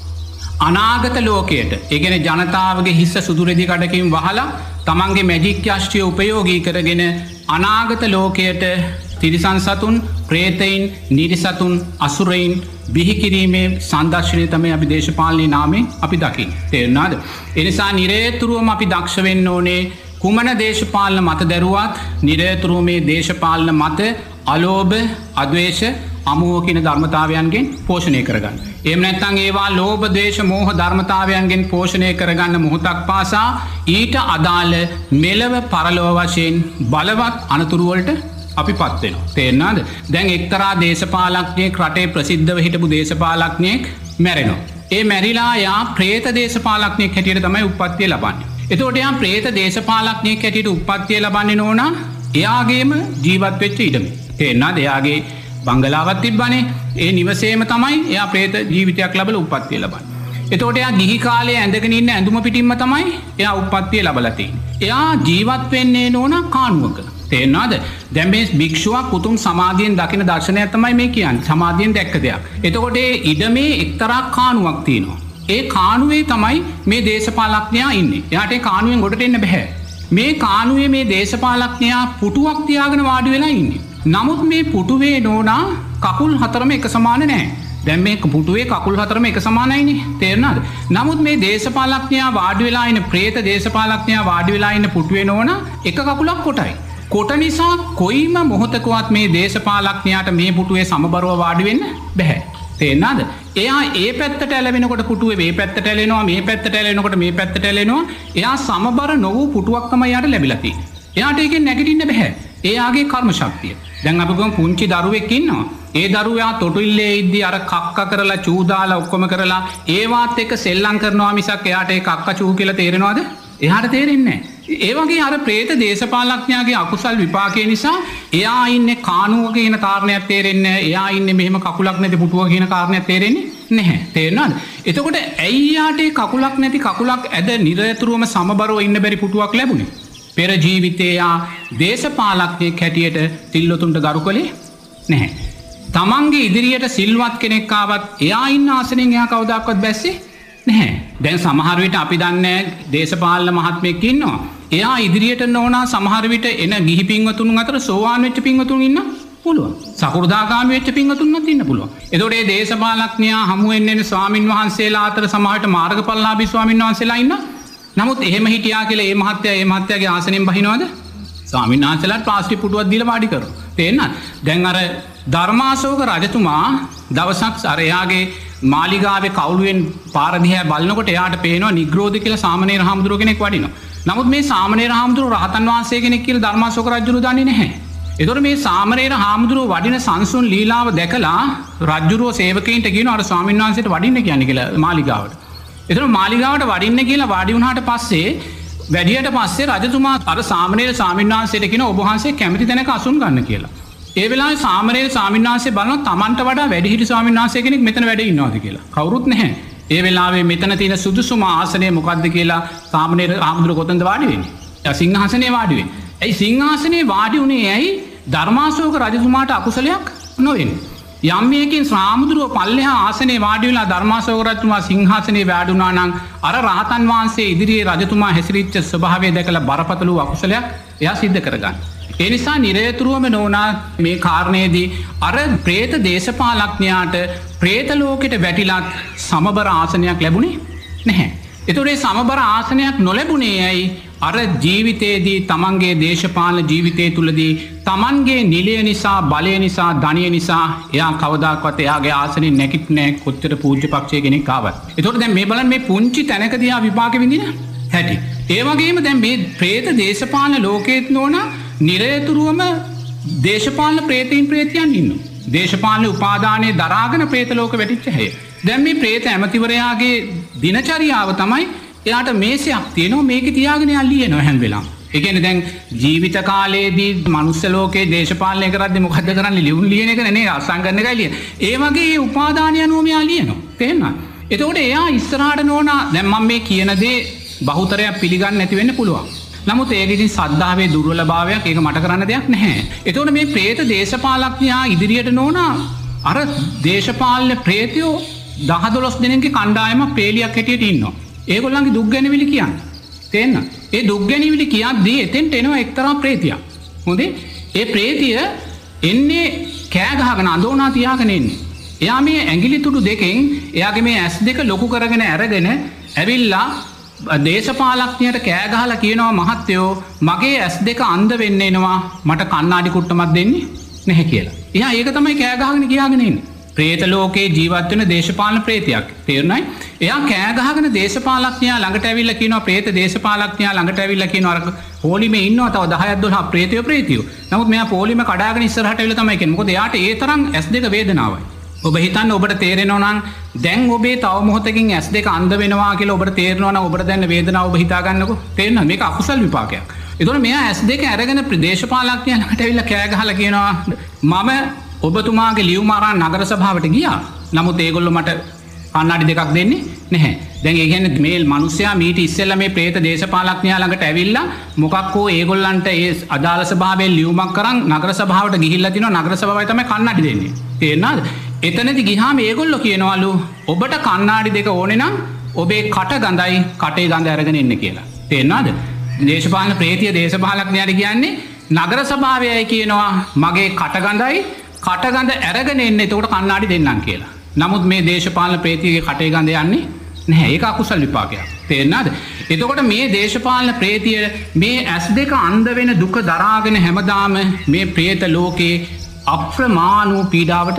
අනාගත ලෝකයට, ඒ කියන්නේ ජනතාවගේ හිස සුදු රෙදි කඩකින් වහලා තමන්ගේ මැජික් යෂ්ටිය උපයෝගී කරගෙන අනාගත ලෝකයට තිරිසන් සතුන්, ප්‍රේතයින්, නිරිසතුන්, අසුරයින් බිහි කිරීමේ සංදර්ශනය තමයි අපි දේශපාලනයේ නාමයෙන් අපි දකින්නේ. තේරුණාද? ඒ නිසා නිරේතුරුවම අපි දක්ෂ වෙන්න ඕනේ කුමන දේශපාලන මත දරුවත් නිරේතුරුව මේ දේශපාලන මත අලෝභ, අද්වේෂ, අමෝහ කියන ධර්මතාවයන්ගෙන් පෝෂණය කරගන්න. එහෙම නැත්නම් ඒවා ලෝභ, ද්වේෂ, මෝහ ධර්මතාවයන්ගෙන් පෝෂණය කරගන්න මොහොතක් පාසා ඊට අදාළ මෙලව පරලොව වශයෙන් බලවත් අනතුරු වලට අපි පත් වෙනවා. තේරෙනවද? දැන් එක්තරා දේශපාලඥයෙක් රටේ ප්‍රසිද්ධව හිටපු දේශපාලඥයෙක් මැරෙනවා. ඒ මැරිලා යා ප්‍රේත දේශපාලඥයෙක් හැටියට තමයි උප්පත්තිය ලබන්නේ. එතකොට යා ප්‍රේත දේශපාලඥයෙක් හැටියට උප්පත්තිය ලබන්නේ නෝනා එයාගේම ජීවත් වෙච්ච ඉඩමේ. තේරෙනවද? එයාගේ බංගලාවක් තිබ්බනේ. ඒ නිවසේම තමයි එයා ප්‍රේත ජීවිතයක් ලැබලා උප්පත්තිය ලබන්නේ. එතකොට එයා ගිහි කාලේ ඇඳගෙන ඉන්න ඇඳුම පිටින්ම තමයි එයා උප්පත්තිය ලැබලා තියෙන්නේ. එයා ජීවත් වෙන්නේ නෝනා කානුවක. තේරෙනවද? දැන් මේ භික්ෂුවක් උතුම් සමාධියෙන් දකින දර්ශනයක් තමයි මේ කියන්නේ. සමාධියෙන් දැක්ක දෙයක්. එතකොට ඒ ඉඩමේ එක්තරා කානුවක් තියෙනවා. ඒ කානුවේ තමයි මේ දේශපාලඥයා ඉන්නේ. එයාට ඒ කානුවෙන් ගොඩට එන්න බෑ. මේ කානුවේ මේ දේශපාලඥයා පුටුවක් තියාගෙන වාඩි වෙලා ඉන්නේ. නමුත් මේ පුටුවේ නෝනා කකුල් හතරම එක සමාන නැහැ. දැන් මේ පුටුවේ කකුල් හතරම එක සමානයිනේ. තේරෙනවද? නමුත් මේ දේශපාලඥයා වාඩි වෙලා ඉන්න ප්‍රේත දේශපාලඥයා වාඩි වෙලා ඉන්න පුටුවේ නෝනා එක කකුලක් කොටයි. කොට නිසා කොයිම මොහොතකවත් මේ දේශපාලඥයාට මේ පුටුවේ සමබරව වාඩි වෙන්න බැහැ. තේරෙනවද? එයා ඒ පැත්තට ඇලවෙනකොට පුටුවේ මේ පැත්තට ඇලෙනවා, මේ පැත්තට ඇලෙනකොට මේ පැත්තට ඇලෙනවා. එයා සමබර නොවූ පුටුවක් තමයි යාට ලැබිලා තියෙන්නේ. එයාට ඒකෙන් නැගිටින්න බෑ. එයාගේ කර්ම ශක්තිය. දැන් අපි ගමු පුංචි දරුවෙක් ඉන්නවා. ඒ දරුවා තොටිල්ලේ ඉද්දි අර කක්ක කරලා චූ දාලා ඔක්කොම කරලා ඒවත් එක්ක සෙල්ලම් කරනවා මිසක් එයාට ඒ කක්ක චූ කියලා තේරෙනවද? එයාට තේරෙන්නේ නැහැ. ඒ වගේ අර പ്രേත දේශපාලඥයාගේ අකුසල් විපාකේ නිසා එයා ඉන්නේ කානුව කියන කාරණයක් තේරෙන්නේ නැහැ. එයා ඉන්නේ මෙහෙම කකුලක් නැති පුටුව කියන කාරණයක් තේරෙන්නේ නැහැ. තේරෙනවද? එතකොට ඇයි යාට කකුලක් නැති කකුලක් ඇද නිරතුරුවම සමබරව ඉන්න බැරි පුටුවක් ලැබුණේ? පෙර ජීවිතේ යා දේශපාලඥයෙක් හැටියට තිල්ලොතුන්ට ගරු කළේ නැහැ. තමන්ගේ ඉදිරියට සිල්වත් කෙනෙක් ආවත් එයා ඉන්න ආසනෙන් එයා කවදාකවත් බැස්සේ නැහැ. දැන් සමහර විට අපි දන්නේ දේශපාලන මහත්මයෙක් ඉන්නවා. එයා ඉදිරියට නොවනා සමහර විට එන ගිහි පින්වතුන් අතර සෝවාන් වෙච්ච පින්වතුන් ඉන්න පුළුවන්. සකෘදාගාමී වෙච්ච පින්වතුන්වත් ඉන්න පුළුවන්. එතකොට මේ දේශපාලඥයා හමු වෙන්නේ ස්වාමින් වහන්සේලා අතර සමහරට මාර්ගඵලලාභී ස්වාමින් වහන්සේලා ඉන්න. නමුත් එහෙම හිටියා කියලා මේ මහත්තයාගේ ආසනෙන් බහිනවද? ස්වාමීන් වහන්සේලාට ප්ලාස්ටික් පුටුවක් දීලා වාඩි කරනවා. තේරෙනවද? දැන් අර ධර්මාශෝක රජතුමා දවසක් අර එයාගේ මාලිගාවේ කවුළුවෙන් පාර දිහා බලනකොට එයාට පේනවා නිග්‍රෝධ කියලා සාමණේර හාමුදුරුව කෙනෙක් වඩිනවා. නමුත් මේ සාමණේර හාමුදුරුව රහතන් වහන්සේ කෙනෙක් කියලා ධර්මාශෝක රජුරු දන්නේ නැහැ. ඒතකොට මේ සාමණේර හාමුදුරුව වඩින සංසුන් ලීලාව දැකලා රජුරුව සේවකයින්ට කියනවා අර ස්වාමීන් වහන්සේට වඩින්න කියන්නේ කියලා මාලිගාවට. එතකොට මාලිගාවට වඩින්න කියලා වාඩි වුණාට පස්සේ වැඩියට පස්සේ රජතුමා අර සාමණේර ස්වාමීන් වහන්සේට කියන ඔබ වහන්සේ කැමති තැනක අසුන් ගන්න කියලා. ඒ වෙලාවේ සාමණේර ස්වාමීන් වහන්සේ බලනවා Tamanට වඩා වැඩිහිටි ස්වාමීන් වහන්සේ කෙනෙක් මෙතන වැඩ ඉන්නවාද කියලා. කවුරුත් නැහැ. ඒ වෙලාවේ මෙතන තියෙන සුදුසුම ආසනය මොකද්ද කියලා සාමණේර ආමඳුර කොතනද වාඩි වෙන්නේ? සිංහාසනේ වාඩි වෙන්නේ. ඒ සිංහාසනේ වාඩි උනේ ඇයි? ධර්මාශෝක රජතුමාට අකුසලයක් නොවෙන්නේ. යම් මේකින් ශ්‍රාමුදුරුව පල්ලෙහා ආසනේ වාඩි වෙලා ධර්මාශෝක රජතුමා සිංහාසනේ වැඩ වුණා නම් අර රහතන් වහන්සේ ඉදිරියේ රජතුමා හැසිරිච්ච ස්වභාවය දැකලා බරපතල අකුසලයක් එයා සිද්ධ කරගන්න. ඒ නිසා නිරේතුරුවම නෝනා මේ කාරණේදී අර പ്രേත දේශපාලඥයාට പ്രേත ලෝකෙට වැටිලත් සමබර ආසනයක් ලැබුණේ නැහැ. ඒතකොට මේ සමබර ආසනයක් නොලැබුණේ ඇයි? අර ජීවිතයේදී තමන්ගේ දේශපාලන ජීවිතය තුලදී තමන්ගේ නිලය නිසා බලය නිසා ධනිය නිසා එයා කවදාකවත් එයාගේ ආසනෙන් නැගිටින්නේ නැහැ කොච්චර පූජ්‍ය පක්ෂයේ කෙනෙක් ආවත්. ඒතකොට දැන් මේ බලන්න මේ පුංචි තැනකදී ආ විපාක විඳින හැටි. ඒ වගේම දැන් මේ പ്രേත දේශපාලන ලෝකයේත් නෝනා නිරේතුරුවම දේශපාලන ප්‍රේතීන් ප්‍රේතයන් ඉන්නවා. දේශපාලන උපාදානයේ දරාගෙන പ്രേත ලෝක වැටිච්ච හැය. දැන් මේ പ്രേත ඇමතිවරයාගේ දිනචරියාව තමයි එයාට මේසයක් තියෙනවා මේකේ තියාගෙන යා ලියනවා හැම වෙලාවෙම. ඒ කියන්නේ දැන් ජීවිත කාලයේදී මනුස්ස ලෝකේ දේශපාලනය කරද්දී මොකද්ද කරන්නේ? ලියුම් ලියන එක නේ අසංගන්න එකයි ලියන. ඒ වගේ උපාදානය අනුව මෙයා ලියනවා. තේරෙනවද? එතකොට එයා ඉස්සරහට නෝනා දැන් මම මේ කියන දේ බහුතරයක් පිළිගන්නේ නැති වෙන්න පුළුවන්. නමුත් ඒක ඉතින් සද්ධාවේ දුර්වලභාවයක්. ඒක මට කරන්න දෙයක් නැහැ. එතකොට මේ പ്രേත දේශපාලඥයා ඉදිරියට නෝනා අර දේශපාලන പ്രേතයෝ 10-12 දෙනෙක්ගේ කණ්ඩායමක් පේලියක් හැටියට ඉන්නවා. ඒගොල්ලන්ගේ දුක් ගැනවිලි කියන්නේ. තේන්න? ඒ දුක් ගැනවිලි කියද්දී එතෙන්ට එනවා එක්තරා ප්‍රේතියක්. හොඳේ? ඒ ප්‍රේතිය එන්නේ කෑ ගහගෙන අඳෝනා තියාගෙන එන්නේ. එයා මේ ඇඟිලි තුඩු දෙකෙන් එයාගේ මේ ඇස් දෙක ලොකු කරගෙන අරගෙන ඇවිල්ලා දේශපාලඥයට කෑ ගහලා කියනවා මහත්තයෝ මගේ ඇස් දෙක අන්ධ වෙන්න එනවා මට කණ්ණාඩි කුට්ටමක් දෙන්නේ නැහැ කියලා. එයා ඒක තමයි කෑ ගහගෙන කියාගෙන ඉන්නේ. പ്രേත ලෝකේ ජීවත් වෙන දේශපාලන ප්‍රේතයක්. තේරුණායි? එයා කෑ ගහගෙන දේශපාලඥයා ළඟට ඇවිල්ලා කියනවා പ്രേත දේශපාලඥයා ළඟට ඇවිල්ලා කියනවා අර පොලිමේ ඉන්නවා තව 10ක් 12ක් ප්‍රේතයෝ. නමුත් මෙයා පොලිම කඩාගෙන ඉස්සරහට ඇවිල්ලා තමයි කියන්නේ. මොකද එයාට ඒ තරම් S2 වේදනාවයි. ඔබ හිතන්න ඔබට තේරෙනවා නම් දැන් ඔබේ තව මොහොතකින් S2 අන්ධ වෙනවා කියලා ඔබට තේරෙනවා නම් ඔබට දැන් වේදනාව ඔබ හිතා ගන්නකො. තේරෙනවද? මේක අකුසල් විපාකයක්. ඒතකොට මෙයා S2 අරගෙන දේශපාලඥයා ළඟට ඇවිල්ලා කෑ ගහලා කියනවා මම ඔබතුමාගේ ලියුම අරන් නගර සභාවට ගියා. නමුත් ඒගොල්ලෝ මට කණ්ණාඩි දෙකක් දෙන්නේ නැහැ. දැන් ඒ කියන්නේ මේ මිනිස්සයා මීට ඉස්සෙල්ලා මේ പ്രേත දේශපාලඥයා ළඟට ඇවිල්ලා මොකක් හෝ ඒගොල්ලන්ට ඒ අදාළ සභාවෙන් ලියුමක් කරන් නගර සභාවට ගිහිල්ලා තිනවා. නගර සභාවයි තමයි කණ්ණාඩි දෙන්නේ. තේරෙනවද? එතනදි ගියාම ඒගොල්ලෝ කියනවලු ඔබට කණ්ණාඩි දෙක ඕනේ නම් ඔබේ කට ගඳයි කටේ ගඳ අරගෙන එන්න කියලා. තේරෙනවද? දේශපාලන ප්‍රේතිය දේශපාලඥයාට කියන්නේ නගර සභාවයයි කියනවා මගේ කට ගඳයි කටගඳ ඇරගෙන එන්න එතකොට කණ්ණාඩි දෙන්නම් කියලා. නමුත් මේ දේශපාලන ප්‍රේතියගේ කටේ ගඳ යන්නේ නැහැ. ඒක අකුසල විපාකයක්. තේරෙනවද? එතකොට මේ දේශපාලන ප්‍රේතිය මේ S2 අන්ධ වෙන දුක දරාගෙන හැමදාම මේ പ്രേත ලෝකේ අප්‍රමාණ වූ පීඩාවට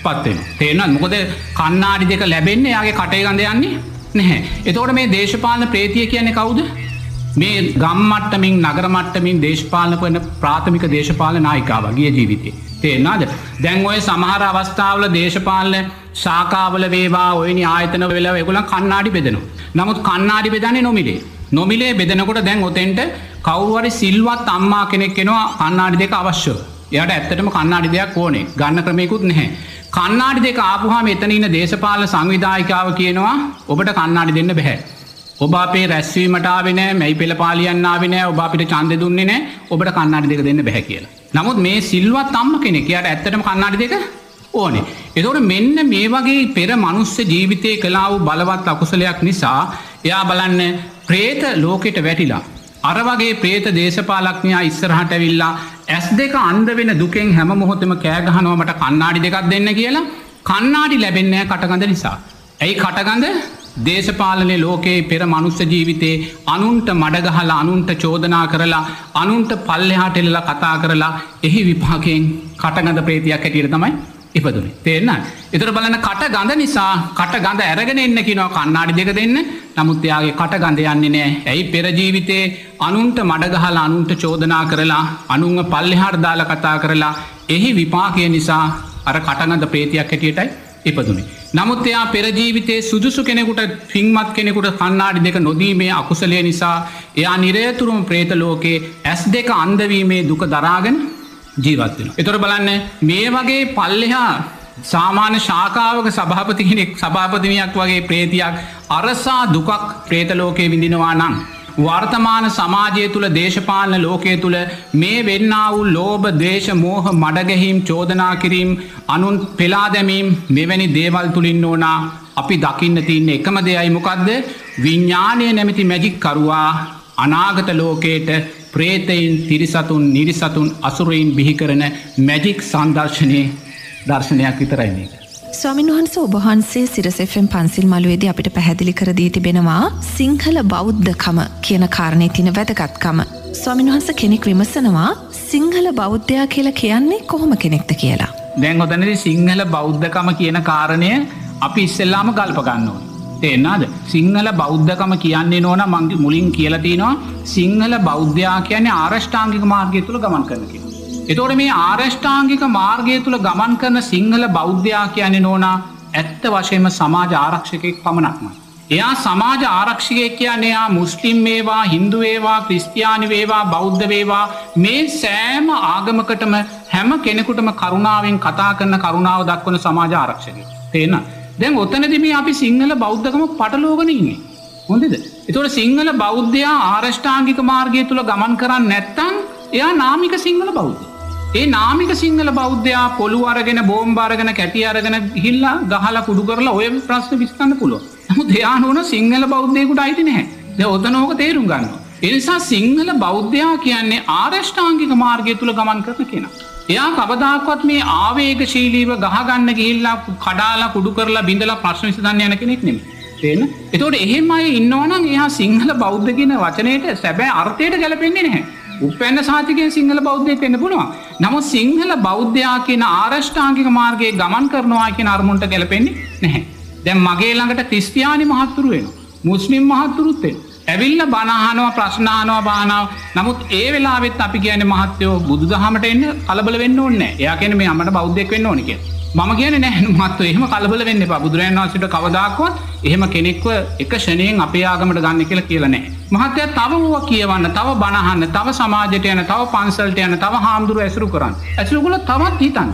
පත් වෙනවා. තේරෙනවද? මොකද කණ්ණාඩි දෙක ලැබෙන්නේ යාගේ කටේ ගඳ යන්නේ නැහැ. එතකොට මේ දේශපාලන ප්‍රේතිය කියන්නේ කවුද? මේ ගම් මට්ටමින් නගර මට්ටමින් දේශපාලන කරන ප්‍රාථමික දේශපාලන නායිකාව ගිය ජීවිතේ. තේරෙනවද? දැන් ඔය සමහර අවස්ථාවල දේශපාලන ශාඛාවල වේවා ඔයනි ආයතන වල ඒගොල්ලන් කණ්ණාඩි බෙදනවා. නමුත් කණ්ණාඩි බෙදන්නේ නොමිලේ. නොමිලේ බෙදනකොට දැන් ඔතෙන්ට කවුරු හරි සිල්වත් අම්මා කෙනෙක් එනවා කණ්ණාඩි දෙක අවශ්‍යව. එයාට ඇත්තටම කණ්ණාඩි දෙකක් ඕනේ. ගන්න ක්‍රමයකුත් නැහැ. කණ්ණාඩි දෙක ආපුවාම එතන ඉන්න දේශපාලන සංවිධායකයව කියනවා ඔබට කණ්ණාඩි දෙන්න බෑ. ඔබ අපේ රැස්වීමට ආවේ නැහැ, මැයි පෙළ පාලියන්න ආවේ නැහැ, ඔබ අපිට ඡන්දෙ දුන්නේ නැහැ, ඔබට කණ්ණාඩි දෙක දෙන්න බෑ කියලා. නමුත් මේ සිල්වත් අම්ම කෙනෙක් එයාට ඇත්තටම කණ්ණාඩි දෙක ඕනේ. ඒතකොට මෙන්න මේ වගේ පෙර මනුස්ස ජීවිතේ කළා වූ බලවත් අකුසලයක් නිසා එයා බලන්න പ്രേත ලෝකෙට වැටිලා අර වගේ പ്രേත දේශපාලඥයා ඉස්සරහට ඇවිල්ලා S2 අන්ධ වෙන දුකෙන් හැම මොහොතෙම කෑ ගහනවා මට කණ්ණාඩි දෙකක් දෙන්න කියලා. කණ්ණාඩි ලැබෙන්නේ නැහැ කටගඳ නිසා. ඇයි කටගඳ? දේශපාලනේ ලෝකයේ පෙර මනුස්ස ජීවිතේ අනුන්ට මඩ ගහලා අනුන්ට චෝදනා කරලා අනුන්ට පල්ලෙහාට එල්ලලා කතා කරලා එහි විපාකයෙන් කටගඳ ප්‍රේතියක් හැටියට තමයි ඉපදුනේ. තේරෙනවද? ඒතර බලන්න කටගඳ නිසා කටගඳ අරගෙන එන්න කියනවා කණ්ණාඩි දෙක දෙන්න. නමුත් එයාගේ කටගඳ යන්නේ නැහැ. ඇයි? පෙර ජීවිතේ අනුන්ට මඩ ගහලා අනුන්ට චෝදනා කරලා අනුන්ව පල්ලෙහාට දාලා කතා කරලා එහි විපාකය නිසා අර කටගඳ ප්‍රේතියක් හැටියටයි ඉපදුනේ. නමුත් එයා පෙර ජීවිතේ සුදුසු කෙනෙකුට පින්වත් කෙනෙකුට කණ්ණාඩි දෙක නොදීමේ අකුසලය නිසා එයා නිරේතුරුම പ്രേත ලෝකේ S2 අන්ධ වීමේ දුක දරාගෙන ජීවත් වෙනවා. ඒතර බලන්න මේ වගේ පල්ලෙහා සාමාන්‍ය ශාඛාවක සභාපති කෙනෙක් සභාපතිනියක් වගේ ප්‍රේතියක් අරසා දුකක් പ്രേත ලෝකේ විඳිනවා නම් වර්තමාන සමාජය තුළ දේශපාලන ලෝකයේ තුළ මේ වෙන්නා වූ ලෝභ, ද්වේෂ, මෝහ, මඩගැහිම්, චෝදනා කිරීම, අනුන් පෙලා දැමීම මෙවැනි දේවල් තුලින් ඕනා අපි දකින්න තියෙන එකම දෙයයි මොකද්ද? විඥානය නැමැති මැජික් කරුවා අනාගත ලෝකයට ප්‍රේතයින්, තිරිසතුන්, නිරිසතුන්, අසුරයින් බිහි කරන මැජික් සංදර්ශනයේ දර්ශනයක් විතරයි මේක. ස්වාමීන් වහන්සේ ඔබ වහන්සේ සිරස FM පන්සිල් මළුවේදී අපිට පැහැදිලි කර දී තිබෙනවා සිංහල බෞද්ධකම කියන කාරණේ තියෙන වැදගත්කම. ස්වාමීන් වහන්සේ කෙනෙක් විමසනවා සිංහල බෞද්ධයා කියලා කියන්නේ කොහොම කෙනෙක්ද කියලා. දැන් ඔතනදී සිංහල බෞද්ධකම කියන කාරණය අපි ඉස්සෙල්ලාම ගල්ප ගන්න ඕනේ. තේරෙනවද? සිංහල බෞද්ධකම කියන්නේ නෝන මම මුලින් කියලා තිනවා සිංහල බෞද්ධයා කියන්නේ ආරෂ්ඨාංගික මාර්ගය තුල ගමන් කරන කෙනෙක්. එතකොට මේ ආරෂ්ඨාංගික මාර්ගය තුල ගමන් කරන සිංහල බෞද්ධයා කියන්නේ නෝනා ඇත්ත වශයෙන්ම සමාජ ආරක්ෂකයෙක් පමණක්මයි. එයා සමාජ ආරක්ෂකයෙක් කියන්නේ එයා මුස්ලිම් වේවා, හින්දු වේවා, ක්‍රිස්තියානි වේවා, බෞද්ධ වේවා මේ සෑම ආගමකටම හැම කෙනෙකුටම කරුණාවෙන් කතා කරන කරුණාව දක්වන සමාජ ආරක්ෂකයෙක්. තේරෙනවද? දැන් ඔතනදී මේ අපි සිංහල බෞද්ධකම පටලවගෙන ඉන්නේ. හොඳද? ඒතකොට සිංහල බෞද්ධයා ආරෂ්ඨාංගික මාර්ගය තුල ගමන් කරන්නේ නැත්නම් එයා නාමික සිංහල බෞද්ධ. ඒ නාමික සිංහල බෞද්ධයා පොළු අරගෙන බෝම්බ අරගෙන කැටි අරගෙන ගිහිල්ලා ගහලා කුඩු කරලා ඔය ප්‍රශ්න විසඳන්න පුළුවන්. නමුත් එයා නෝන සිංහල බෞද්ධයෙකුට අයිති නැහැ. දැන් ඔතන ඕක තේරුම් ගන්නවා. ඒ නිසා සිංහල බෞද්ධයා කියන්නේ ආරෂ්ඨාංගික මාර්ගය තුල ගමන් කරන කෙනා. එයා කවදාකවත් මේ ආවේගශීලීව ගහගන්න ගිහිල්ලා කඩාලා කුඩු කරලා බිඳලා ප්‍රශ්න විසඳන්න යන කෙනෙක් නෙමෙයි. තේරෙනවද? ඒතකොට එහෙම අය ඉන්නවනම් එයා සිංහල බෞද්ධ කියන වචනේට සැබෑ අර්ථයට ගැලපෙන්නේ නැහැ. උපැන්න සාතිකයෙන් සිංහල බෞද්ධයෙක් වෙන්න පුළුවන්. නමුත් සිංහල බෞද්ධයා කියන ආරෂ්ඨාංගික මාර්ගයේ ගමන් කරනවා කියන අරමුණට ගැලපෙන්නේ නැහැ. දැන් මගේ ළඟට ක්‍රිස්තියානි මහත්තුරු එනවා. මුස්ලිම් මහත්තුරුත් එනවා. ඇවිල්ලා බණ අහනවා, ප්‍රශ්න අහනවා, බානවා. නමුත් ඒ වෙලාවෙත් අපි කියන්නේ මහත්යෝ බුදුදහමට එන්න කලබල වෙන්න ඕනේ නැහැ. එයා කියන්නේ මේ අම්මට බෞද්ධයෙක් වෙන්න ඕනේ කියලා. මම කියන්නේ නැහැ මහත්යෝ එහෙම කලබල වෙන්න එපා. බුදුරජාණන් වහන්සේට කවදාකවත් එහෙම කෙනෙක්ව එක ෂණයෙන් අපේ ආගමට ගන්න කියලා නැහැ. මහත්තයා තව වුණා කියවන්න, තව බණ අහන්න, තව සමාජයට යන, තව පන්සලට යන, තව හාමුදුරුවෝ ඇසුරු කරන්න. ඇසුරු කළා තවත් හිතන්න.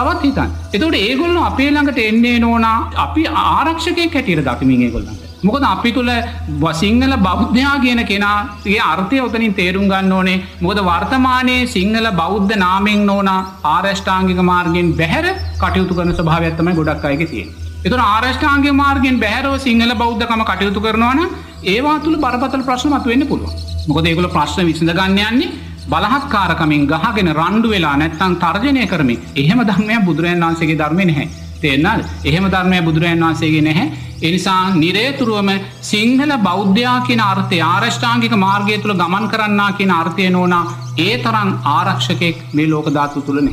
එතකොට ඒගොල්ලෝ අපේ ළඟට එන්නේ නෝනා අපි ආරක්ෂකයෙක් හැටියට දකිමින් ඒගොල්ලන්ට. මොකද අපි තුල සිංහල බෞද්ධයා කියන කෙනාගේ අර්ථය උතනින් තේරුම් ගන්න ඕනේ. මොකද වර්තමානයේ සිංහල බෞද්ධ නාමයෙන් නෝනා ආරෂ්ඨාංගික මාර්ගයෙන් බැහැර කටයුතු කරන ස්වභාවයක් තමයි ගොඩක් අයගේ තියෙන්නේ. ඒතර ආරෂ්ඨාංගික මාර්ගයෙන් බැහැරව සිංහල බෞද්ධකම කටයුතු කරනවා නම් ඒවා තුල බරපතල ප්‍රශ්න මතුවෙන්න පුළුවන්. මොකද ඒගොල්ලෝ ප්‍රශ්න විසඳ ගන්න යන්නේ බලහත්කාරකමින් ගහගෙන රණ්ඩු වෙලා නැත්නම් තර්ජනය කරමින්. එහෙම ධර්මයක් බුදුරජාණන් වහන්සේගේ ධර්මේ නැහැ. තේරෙනවද? එහෙම ධර්මයක් බුදුරජාණන් වහන්සේගේ නැහැ. ඒ නිසා නිරේතුරුවම සිංහල බෞද්ධයා කියන අර්ථය ආරෂ්ඨාංගික මාර්ගය තුල ගමන් කරන්නා කියන අර්ථය නෝනා ඒ තරම් ආරක්ෂකෙක් මේ ලෝක ධාතු තුල නැහැ.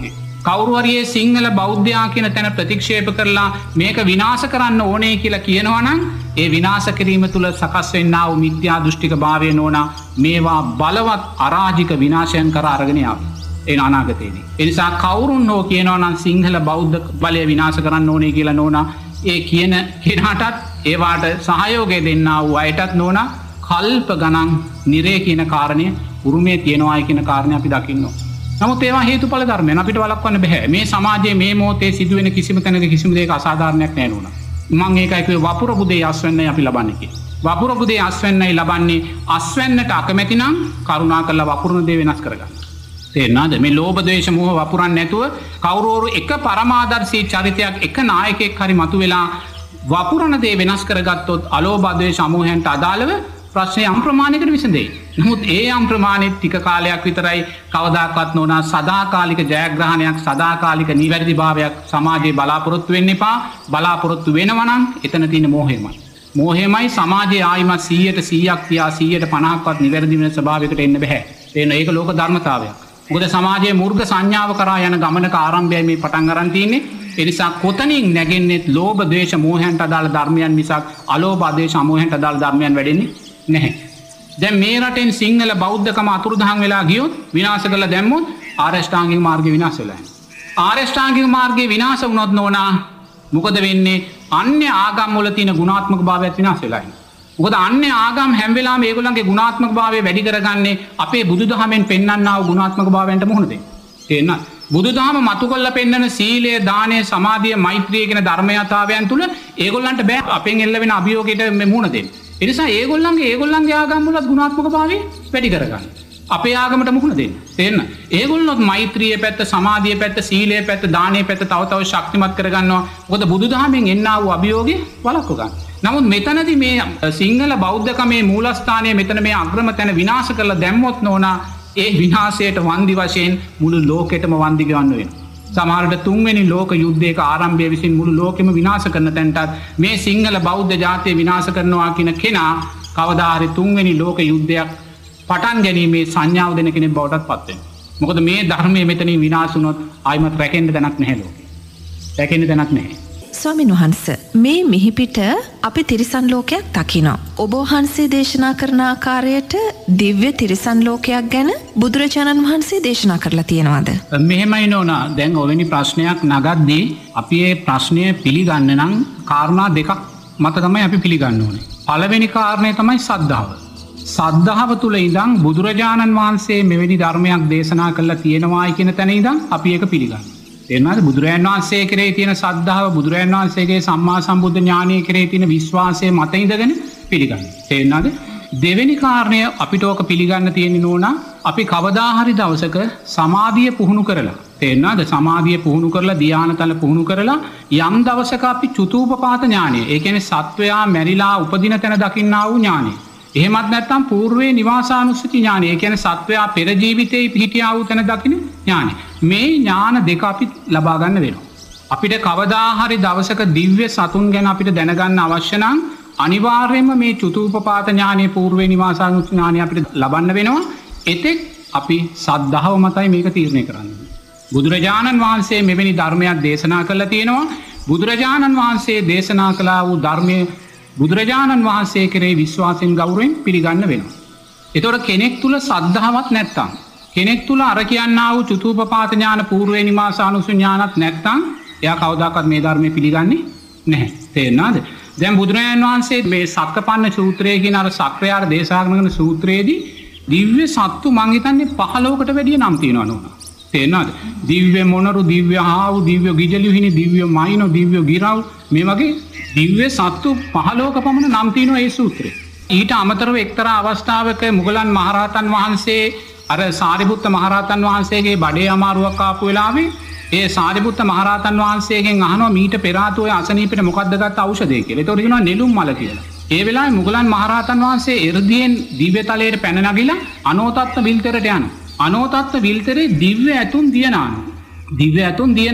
කවුරුවරයේ සිංහල බෞද්ධයා කියන තැන ප්‍රතික්ෂේප කරලා මේක විනාශ කරන්න ඕනේ කියලා කියනවනම් ඒ විනාශ කිරීම තුළ සකස් වෙන්නා වූ මිත්‍යා දෘෂ්ටික භාවය නෝනා මේවා බලවත් අරාජික විනාශයන් කර අරගෙන යාවි. ඒ අනාගතයේදී. ඒ නිසා කවුරුන් හෝ කියනවනම් සිංහල බෞද්ධ බලය විනාශ කරන්න ඕනේ කියලා නෝනා ඒ කියන කෙනාටත් ඒවාට සහයෝගය දෙන්නා වූ අයටත් නෝනා කල්ප ගණන් නිරේ කියන කාරණය උරුමේ තියෙනවායි කියන කාරණය අපි දකින්න ඕනේ. නමුත් ඒවා හේතුඵල ධර්මයන් අපිට වළක්වන්න බෑ. මේ සමාජයේ මේ මොහොතේ සිදුවෙන කිසිම තැනක කිසිම දෙයක අසාධාරණයක් නැහැ නෝනා. මම ඒකයි කිව්වේ වපුර බුදේ අස්වැන්නයි අපි ලබන්නේ කියලා. වපුර බුදේ අස්වැන්නයි ලබන්නේ අස්වැන්නට අකමැති නම් කරුණාකරලා වපුරන දේ වෙනස් කරගන්න. තේරෙනවද? මේ ලෝභ ද්වේෂ මෝහ වපුරන්නේ නැතුව කවුරුවරු එක පරමාදර්ශී චරිතයක් එක නායකයෙක් හරි මතුවෙලා වපුරන දේ වෙනස් කරගත්තොත් අලෝභ ද්වේෂ සමෝහයන්ට අදාළව ප්‍රශ්නය යම් ප්‍රමාණයකට විසඳෙයි. නමුත් ඒ යම් ප්‍රමාණයට ටික කාලයක් විතරයි කවදාකවත් නොනා සදාකාලික ජයග්‍රහණයක් සදාකාලික නිවැරදිභාවයක් සමාජයේ බලාපොරොත්තු වෙන්න එපා. බලාපොරොත්තු වෙනවා නම් එතන තියෙන මෝහයමයි. මෝහයමයි සමාජයේ ආයිමත් 100ට 100ක් තියා 150ක්වත් නිවැරදි වෙන ස්වභාවයකට එන්න බෑ. ඒක ලෝක ධර්මතාවයක්. මොකද සමාජයේ මූර්ග සංඥාව කරා යන ගමනක ආරම්භයයි මේ පටන් ගන්න තියෙන්නේ. ඒ නිසා කොතනින් නැගෙන්නේත් ලෝභ ද්වේෂ මෝහයන්ට අදාළ ධර්මයන් මිසක් අලෝභ ද්වේෂ මෝහයන්ට අදාළ ධර්මයන් වැඩෙන්නේ නැහැ. දැන් මේ රටෙන් සිංහල බෞද්ධකම අතුරුදහන් වෙලා ගියොත් විනාශ කරලා දැම්මොත් ආර්ය අෂ්ටාංගික මාර්ගය විනාශ වෙලා යනවා. ආර්ය අෂ්ටාංගික මාර්ගය විනාශ වුණොත් නෝනා මොකද වෙන්නේ? අන්‍ය ආගම් වල තියෙන ගුණාත්මක භාවයත් විනාශ වෙලා යනවා. මොකද අන්‍ය ආගම් හැම වෙලාවෙම මේගොල්ලන්ගේ ගුණාත්මක භාවය වැඩි කරගන්නේ අපේ බුදුදහමෙන් පෙන්වන්නා වූ ගුණාත්මක භාවයන්ට මුහුණ දෙන්න. තේරෙනවද? බුදුදහම මතු කරලා පෙන්වන සීලය, දානය, සමාධිය, මෛත්‍රිය කියන ධර්මයතාවයන් තුල ඒගොල්ලන්ට බෑ අපෙන් එල්ල වෙන අභියෝගයට මුහුණ දෙන්න. ඒ නිසා ඒගොල්ලන්ගේ ආගම් වලත් ගුණාත්මක භාවය වැඩි කරගන්න. අපේ ආගමට මුහුණ දෙන්න. තේරෙනවද? ඒගොල්ලොත් මෛත්‍රිය පැත්ත, සමාධිය පැත්ත, සීලය පැත්ත, දානය පැත්ත තව ශක්තිමත් කරගන්නවා. මොකද බුදුදහමෙන් එන්නා වූ අභියෝගේ වළක්ව ගන්න. නමුත් මෙතනදී මේ සිංහල බෞද්ධකමේ මූලස්ථානය මෙතන මේ අග්‍රම තැන විනාශ කරලා දැම්මොත් නෝනා ඒ විනාශයට වන්දි වශයෙන් මුළු ලෝකෙටම වන්දි ගෙවන්න වෙනවා. සමහරවිට තුන්වෙනි ලෝක යුද්ධයක ආරම්භය විසින් මුළු ලෝකෙම විනාශ කරන තැනටත් මේ සිංහල බෞද්ධ ජාතිය විනාශ කරනවා කියන කෙනා කවදා හරි තුන්වෙනි ලෝක යුද්ධයක් පටන් ගැනීමේ සංඥාව දෙන කෙනෙක් බවටත් පත් වෙනවා. මොකද මේ ධර්මයේ මෙතනින් විනාශ වුණොත් ආයිමත් රැකෙන්න දැනක් නැහැ ලෝකේ. රැකෙන්න දැනක් නැහැ. ස්වාමීන් වහන්ස මේ මිහිපිට අපි තිරිසන් ලෝකයක් දකිනවා. ඔබ වහන්සේ දේශනා කරන ආකාරයට දිව්‍ය තිරිසන් ලෝකයක් ගැන බුදුරජාණන් වහන්සේ දේශනා කරලා තියෙනවද? මෙහෙමයි නෝනා. දැන් ඔවැනි ප්‍රශ්නයක් නගද්දී අපි ඒ ප්‍රශ්නය පිළිගන්න නම් කාරණා දෙකක් මත තමයි අපි පිළිගන්න ඕනේ. පළවෙනි කාරණය තමයි සද්ධාව. සද්ධාව තුළ ඉඳන් බුදුරජාණන් වහන්සේ මෙවැනි ධර්මයක් දේශනා කරලා තියෙනවායි කියන තැන ඉඳන් අපි ඒක පිළිගන්නවා. එන්නද බුදුරජාණන් වහන්සේ කෙරේ තියෙන සද්ධාව බුදුරජාණන් වහන්සේගේ සම්මා සම්බුද්ධ ඥානය කෙරේ තියෙන විශ්වාසය මත ඉඳගෙන පිළිගන්න. තේරෙනවද? දෙවෙනි කාරණය අපිට ඕක පිළිගන්න තියෙන්නේ නෝනා අපි කවදා හරි දවසක සමාධිය පුහුණු කරලා තේරෙනවද? සමාධිය පුහුණු කරලා ධ්‍යානතල පුහුණු කරලා යම් දවසක අපි චුතූපපාත ඥානය ඒ කියන්නේ සත්වයා මැරිලා උපදින තැන දකින්නා වූ ඥානය. එහෙමත් නැත්නම් పూర్වේ නිවාසානුස්සති ඥානය. ඒ කියන්නේ සත්වයා පෙර ජීවිතේ පිහිටියා වූ තැන දකින්න ඥානය. මේ ඥාන දෙක අපි ලබා ගන්න වෙනවා. අපිට කවදා හරි දවසක දිව්‍ය සතුන් ගැන අපිට දැනගන්න අවශ්‍ය නම් අනිවාර්යයෙන්ම මේ චුතූපපාත ඥානයේ పూర్වේ නිවාසානුස්සති ඥානය අපිට ලබන්න වෙනවා. එතෙක් අපි සද්ධාව මතයි මේක තීරණය කරන්නේ. බුදුරජාණන් වහන්සේ මෙවැනි ධර්මයක් දේශනා කළා තියෙනවා. බුදුරජාණන් වහන්සේ දේශනා කළා වූ ධර්මයේ බුදුරජාණන් වහන්සේ කෙරේ විශ්වාසයෙන් ගෞරවයෙන් පිළිගන්න වෙනවා. එතකොට කෙනෙක් තුල සද්ධාවක් නැත්තම් කෙනෙක් තුල අර කියන්නා වූ චුතූපපාත ඥාන పూర్වේ නිවාසානුස්සති ඥානත් නැත්තම් එයා කවදාකවත් මේ ධර්මයේ පිළිගන්නේ නැහැ. තේරෙනවද? දැන් බුදුරජාණන් වහන්සේ මේ සක්කපන්න සූත්‍රයේ කියන අර සක්‍රයාර දේශනා කරන සූත්‍රයේදී දිව්‍ය සත්තු මං හිතන්නේ 15කට වැඩිය නම් තියෙනවා නෝනා. තේරෙනවද? දිව්‍ය මොනරු, දිව්‍ය හාවු, දිව්‍ය ගිජලිහිණි, දිව්‍ය මයිනෝ, දිව්‍ය ගිරව් මේ වගේ දිව්‍ය සත්තු 15ක පමණ නම් තියෙනවා ඒ සූත්‍රයේ. ඊට අමතරව එක්තරා අවස්ථාවක මුගලන් මහරහතන් වහන්සේ අර සාරිපුත්ත මහරහතන් වහන්සේගේ බඩේ අමාරුවක් ආපු වෙලාවේ ඒ සාරිපුත්ත මහරහතන් වහන්සේගෙන් අහනවා මීට පෙර ආතෝ අසනීපෙට මොකක්ද ගත්ත ඖෂධය කියලා. ඒතකොට කියනවා නෙළුම් මල කියලා. ඒ වෙලාවේ මුගලන් මහරහතන් වහන්සේ එර්දියෙන් දිව්‍ය තලයට පැන නගිලා අනෝතත්ත විල්තරට යනවා. අනෝතත්ත විල්තරේ දිව්‍ය ඇතුන් දියනානවා. දිව්‍ය ඇතුන් දියනානවා.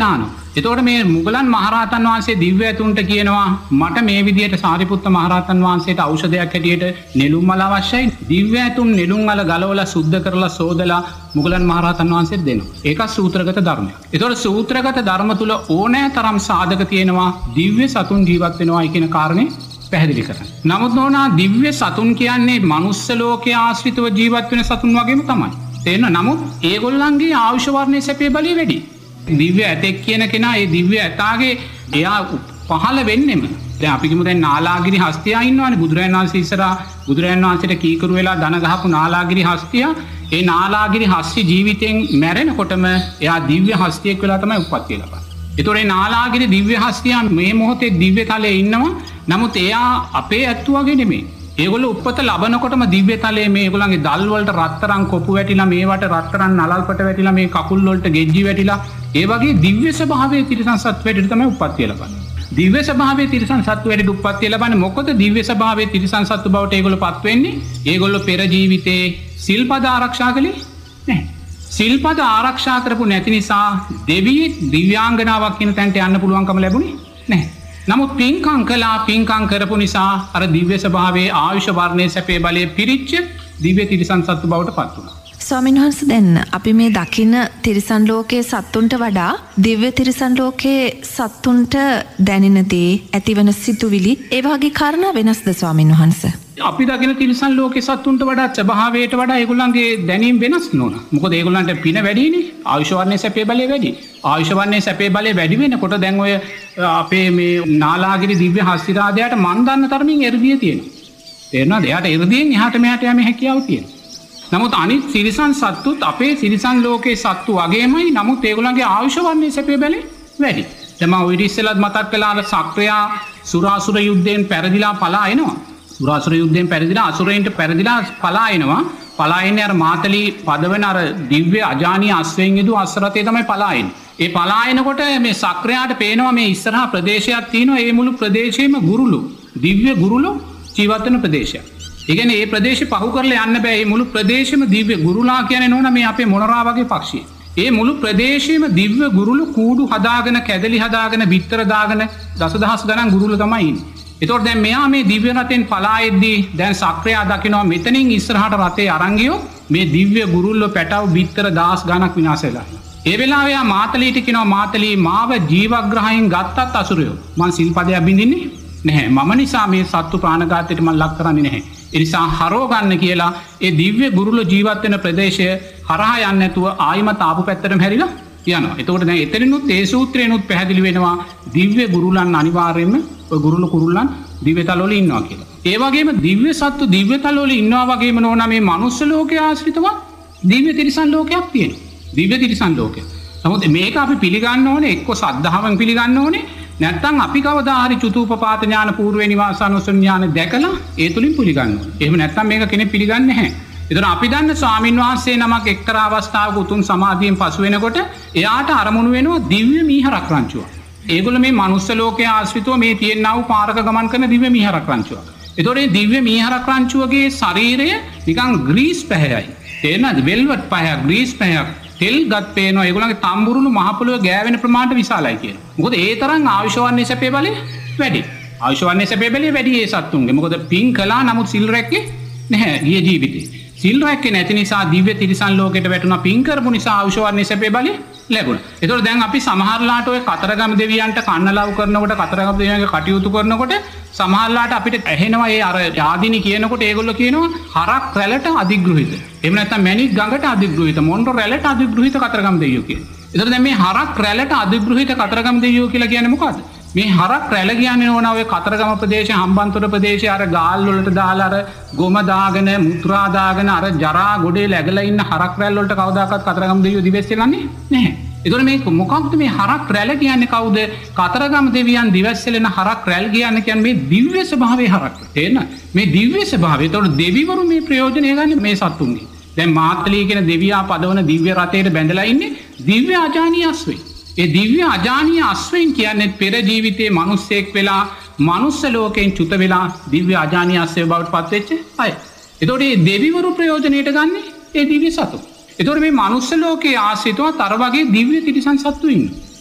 එතකොට මේ මුගලන් මහරහතන් වහන්සේ දිව්‍ය ඇතුන්ට කියනවා මට මේ විදිහට සාරිපුත්ත මහරහතන් වහන්සේට ඖෂධයක් හැටියට නෙළුම් මල අවශ්‍යයි. දිව්‍ය ඇතුන් නෙළුම් මල ගලවලා සුද්ධ කරලා සෝදලා මුගලන් මහරහතන් වහන්සේට දෙනවා. ඒක සූත්‍රගත ධර්මයක්. එතකොට සූත්‍රගත ධර්ම තුල ඕනෑ තරම් සාධක තියෙනවා දිව්‍ය සතුන් ජීවත් වෙනවායි කියන කාරණේ පැහැදිලි කරන්න. නමුත් නෝනා දිව්‍ය සතුන් කියන්නේ මනුස්ස ලෝකයේ ආශ්‍රිතව ජීවත් වෙන සතුන් වගේම තමයි. තේරෙනවද? නමුත් ඒගොල්ලන්ගේ ආයුෂ වර්ණයේ සැපේ බලය වැඩි. දිව්‍ය ඇතෙක් කියන කෙනා ඒ දිව්‍ය ඇතාගේ එයා පහළ වෙන්නෙම දැන් අපි කිව්මු දැන් නාලාගිරි හස්තියා ඉන්නවනේ බුදුරජාණන් වහන්සේ ඉස්සරහා බුදුරජාණන් වහන්සේට කීකරු වෙලා දන ගහපු නාලාගිරි හස්තියා ඒ නාලාගිරි හස්ති ජීවිතෙන් මැරෙනකොටම එයා දිව්‍ය හස්තියෙක් වෙලා තමයි උප්පත්තිය ලබන්නේ. ඒතොර ඒ නාලාගිරි දිව්‍ය හස්තියා මේ මොහොතේ දිව්‍ය තලයේ ඉන්නවා. නමුත් එයා අපේ ඇත්තු වගේ නෙමෙයි. ඒගොල්ලෝ උපත ලබනකොටම දිව්‍ය තලයේ මේ ඒගොල්ලන්ගේ දල් වලට රත්තරන් කොපු වැටිලා මේවට රත්තරන් නලල්පට වැටිලා මේ කකුල් වලට ගෙජ්ජි වැටිලා ඒ වගේ දිව්‍ය ස්වභාවයේ තිරසන් සත්වයට තමයි උප්පත්තිය ලබන්නේ. දිව්‍ය ස්වභාවයේ තිරසන් සත්වයට උප්පත්තිය ලබන්නේ මොකද දිව්‍ය ස්වභාවයේ තිරසන් සත්ව බවට ඒගොල්ලෝ පත් වෙන්නේ? ඒගොල්ලෝ පෙර ජීවිතේ සිල්පද ආරක්ෂා කළේ නැහැ. සිල්පද ආරක්ෂා කරපු නැති නිසා දෙවියෙක් දිව්‍යාංගනාවක් කියන තැනට යන්න පුළුවන්කම ලැබුණේ නැහැ. නමුත් පින්කම් කළා පින්කම් කරපු නිසා අර දිව්‍ය ස්වභාවයේ ආයුෂ වර්ණයේ සැපේ බලයේ පිරිච්ච දිව්‍ය තිරසන් සත්ව බවට පත් වුණා. ස්වාමීන් වහන්සේ දැන් අපි මේ දකින තිරිසන් ලෝකයේ සත්තුන්ට වඩා දිව්‍ය තිරිසන් ලෝකයේ සත්තුන්ට දැනෙන දේ ඇතිවන සිතුවිලි ඒ වගේ කාරණා වෙනස්ද ස්වාමීන් වහන්සේ? අපි දකින තිරිසන් ලෝකයේ සත්තුන්ට වඩා ස්වභාවයට වඩා ඒගොල්ලන්ගේ දැනීම් වෙනස් නෝන. මොකද ඒගොල්ලන්ට පින වැඩිනේ. ආයුෂ වර්ණයේ සැපේ බලය වැඩි. ආයුෂ වර්ණයේ සැපේ බලය වැඩි වෙනකොට දැන් ඔය අපේ මේ නාලාගිරි දිව්‍ය හස්තිරාජයාට මන් දන්න තරමින් එර්දිය තියෙනවා. තේරෙනවද? එයාට එර්දියෙන් එහාට මෙහාට යමේ හැකියාව තියෙනවා. නමුත් අනිත් සිරිසන් සත්තුත් අපේ සිරිසන් ලෝකයේ සත්තු වගේමයි. නමුත් ඒගොල්ලන්ගේ ආයුෂ වර්ණයේ සැපේ බලය වැඩි. දැන් මම ඔය ඉස්සෙල්ලත් මතක් කළා අර සක්‍රියා සුරාසුර යුද්ධයෙන් පෙරදිලා පලා එනවා. සුරාසුර යුද්ධයෙන් පෙරදිලා අසුරයන්ට පෙරදිලා පලා එනවා. පලා එන්නේ අර මාතලී පදවන අර දිව්‍ය අජානීය අස්වැයෙන් යුතු අස්රතේ තමයි පලා එන්නේ. ඒ පලා එනකොට මේ සක්‍රියාට පේනවා මේ ඉස්සරහා ප්‍රදේශයක් තියෙනවා. ඒ මුළු ප්‍රදේශෙම ගුරුළු දිව්‍ය ගුරුළු ජීවත් වෙන ප්‍රදේශයක්. ඒ කියන්නේ මේ ප්‍රදේශෙ පහු කරලා යන්න බෑ. මේ මුළු ප්‍රදේශෙම දිව්‍ය ගුරුලා කියන්නේ නෝන මේ අපේ මොනරා වගේ පක්ෂියෙක්. ඒ මුළු ප්‍රදේශෙම දිව්‍ය ගුරුළු කූඩු හදාගෙන කැදලි හදාගෙන බිත්තර දාගෙන දසදහස් ගණන් ගුරුළු තමයි ඉන්නේ. එතකොට දැන් මෙයා මේ දිව්‍ය රතෙන් පලා එද්දී දැන් සක්‍රියා දකිනවා මෙතනින් ඉස්සරහට රතේ අරන් ගියොත් මේ දිව්‍ය ගුරුල්ලෝ පැටව බිත්තර දහස් ගණක් විනාශ වෙලා. ඒ වෙලාවේ යා මාතලීට කියනවා මාතලී මාව ජීවග්‍රහයෙන් ගත්තත් අසුරයෝ මං සිල්පදයක් බින්දින්නේ නැහැ. මම නිසා මේ සත්තු ප්‍රාණඝාතයට මං ලක් කරන්නේ නැහැ. ඒ නිසා හරව ගන්න කියලා ඒ දිව්‍ය ගුරුල්ලෝ ජීවත් වෙන ප්‍රදේශය හරහා යන්නේ නැතුව ආයිමත් ආපු පැත්තටම හැරිලා යනවා. එතකොට දැන් එතනිනුත් ඒ සූත්‍රේනුත් පැහැදිලි වෙනවා දිව්‍ය ගුරුලන් අනිවාර්යයෙන්ම ඔය ගුරුළු කුරුල්ලන් දිව්‍යතල වල ඉන්නවා කියලා. ඒ වගේම දිව්‍ය සත්තු දිව්‍යතල වල ඉන්නවා වගේම නෝනා මේ මනුස්ස ලෝකයේ ආශ්‍රිතව දිව්‍ය තිරිසන් ලෝකයක් තියෙනවා. දිව්‍ය තිරිසන් ලෝකය. නමුත් මේක අපි පිළිගන්න ඕනේ එක්ක සද්ධාවෙන් පිළිගන්න ඕනේ නැත්නම් අපි කවදා හරි චුතූපපාත ඥාන పూర్වේ නිවාසානුසන ඥාන දැකලා ඒ තුලින් පිළිගන්න ඕනේ. එහෙම නැත්නම් මේක කෙනෙක් පිළිගන්නේ නැහැ. ඒතර අපි දන්න ස්වාමින් වහන්සේ නමක් එක්තරා අවස්ථාවක උතුම් සමාධියෙන් පසු වෙනකොට එයාට අරමුණු වෙනවා දිව්‍ය මීහරක් රංචුවක්. ඒගොල්ලෝ මේ මනුස්ස ලෝකයේ ආශ්‍රිතව මේ තියෙනා වූ පාරක ගමන් කරන දිව්‍ය මීහරක් රංචුවක්. ඒතකොට මේ දිව්‍ය මීහරක් රංචුවගේ ශරීරය නිකන් ග්‍රීස් පැහැයයි. තේරෙනවද? වෙල්වට් පැහැයක්, ග්‍රීස් පැහැයක්, තෙල් ගත් පේනවා. ඒගොල්ලන්ගේ තම්බුරුළු මහ පොළොවේ ගෑවෙන ප්‍රමාණයට විශාලයි කියනවා. මොකද ඒ තරම් ආයුෂවන්නේ සැපේ බලය වැඩි. ආයුෂවන්නේ සැපේ බලය වැඩි ඒ සත්තුන්ගේ. මොකද පින් කළා නමුත් සිල් රැක්කේ නැහැ ගිය ජීවිතේ. සිල් රැක්කේ නැති නිසා දිව්‍ය තිරිසන් ලෝකයට වැටුණා. පින් කරපු නිසා ආයුෂවන්නේ සැපේ බලය ලැබුණා. ඒතකොට දැන් අපි සමහරලාට ඔය කතරගම දෙවියන්ට කන්නලව් කරනකොට කතරගම දෙවියන්ගේ කටයුතු කරනකොට සමහරලාට අපිට ඇහෙනවා ඒ අර යාදිනී කියනකොට ඒගොල්ලෝ කියනවා හරක් රැළට අධිග්‍රහිත. එහෙම නැත්නම් මැණික් ගඟට අධිග්‍රහිත, මොණ්ඩ රැළට අධිග්‍රහිත කතරගම දෙවියෝ කියනවා. ඒතකොට දැන් මේ හරක් රැළට අධිග්‍රහිත කතරගම දෙවියෝ කියලා කියන්නේ මොකද්ද? මේ හරක් රැළ කියන්නේ නෝනා ඔය කතරගම ප්‍රදේශයේ හම්බන්තොට ප්‍රදේශයේ අර ගාල් වලට දාලා අර ගොම දාගෙන මුත්‍රා දාගෙන අර ජරා ගොඩේ läගලා ඉන්න හරක් රැළ වලට කවදාකවත් කතරගම දෙවියෝ දිවෙස්සෙලන්නේ නැහැ. ඒතකොට මේ මොකක්ද මේ හරක් රැළ කියන්නේ කවුද? කතරගම දෙවියන් දිවස්සෙලන හරක් රැළ කියන්නේ මේ දිව්‍ය ස්වභාවයේ හරක්. තේරෙනවද? මේ දිව්‍ය ස්වභාවය. ඒතකොට දෙවිවරු මේ ප්‍රයෝජනය ගන්න මේ සත්තුන්ගේ. දැන් මාතලී කියන දෙවියා පදවන දිව්‍ය රථයට බැඳලා ඉන්නේ දිව්‍ය අජානීය අස්වැයි. ඒ දිව්‍ය අජානීය අස්වැයින් කියන්නේ පෙර ජීවිතේ මිනිස්සෙක් වෙලා මනුස්ස ලෝකයෙන් චුත වෙලා දිව්‍ය අජානීය අස්වැය බවට පත් වෙච්ච අය. ඒතකොට මේ දෙවිවරු ප්‍රයෝජනයට ගන්න ඒ දිව්‍ය සතු. ඒතකොට මේ මනුස්ස ලෝකයේ ආශ්‍රිතව තර වගේ දිව්‍ය තිරිසන් සත්තු ඉන්නවා.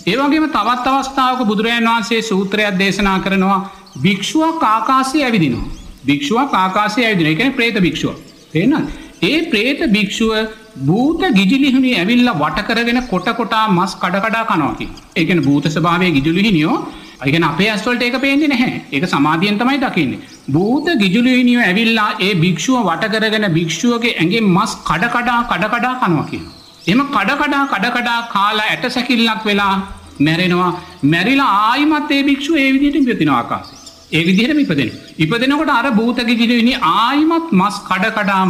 ඒ වගේම තවත් අවස්ථාවක බුදුරජාණන් වහන්සේ සූත්‍රයක් දේශනා කරනවා භික්ෂුවක් ආකාශයේ ඇවිදිනවා. භික්ෂුවක් ආකාශයේ ඇවිදිනවා. ඒ කියන්නේ പ്രേත භික්ෂුවක්. තේරෙනවද? ඒ പ്രേත භික්ෂුව භූත ගිජිලිහිණි ඇවිල්ලා වට කරගෙන කොට කොටා මස් කඩ කඩා කනවා කියනවා. ඒ කියන්නේ භූත ස්වභාවයේ ගිජිලිහිණියෝ ඒ කියන්නේ අපේ ඇස් වලට ඒක පේන්නේ නැහැ. ඒක සමාධියෙන් තමයි දකින්නේ. භූත ගිජිලිහිණියෝ ඇවිල්ලා ඒ භික්ෂුව වට කරගෙන භික්ෂුවගේ ඇඟෙන් මස් කඩ කඩා කනවා කියනවා. එහෙම කඩ කඩා කාලා ඇට සැකිල්ලක් වෙලා මැරෙනවා. මැරිලා ආයිමත් ඒ භික්ෂුව ඒ විදිහට ඉපදිනවා ආකාශයේ. ඒ විදිහටම ඉපදෙනවා. ඉපදෙනකොට අර භූත ගිජිලිහිණි ආයිමත් මස් කඩ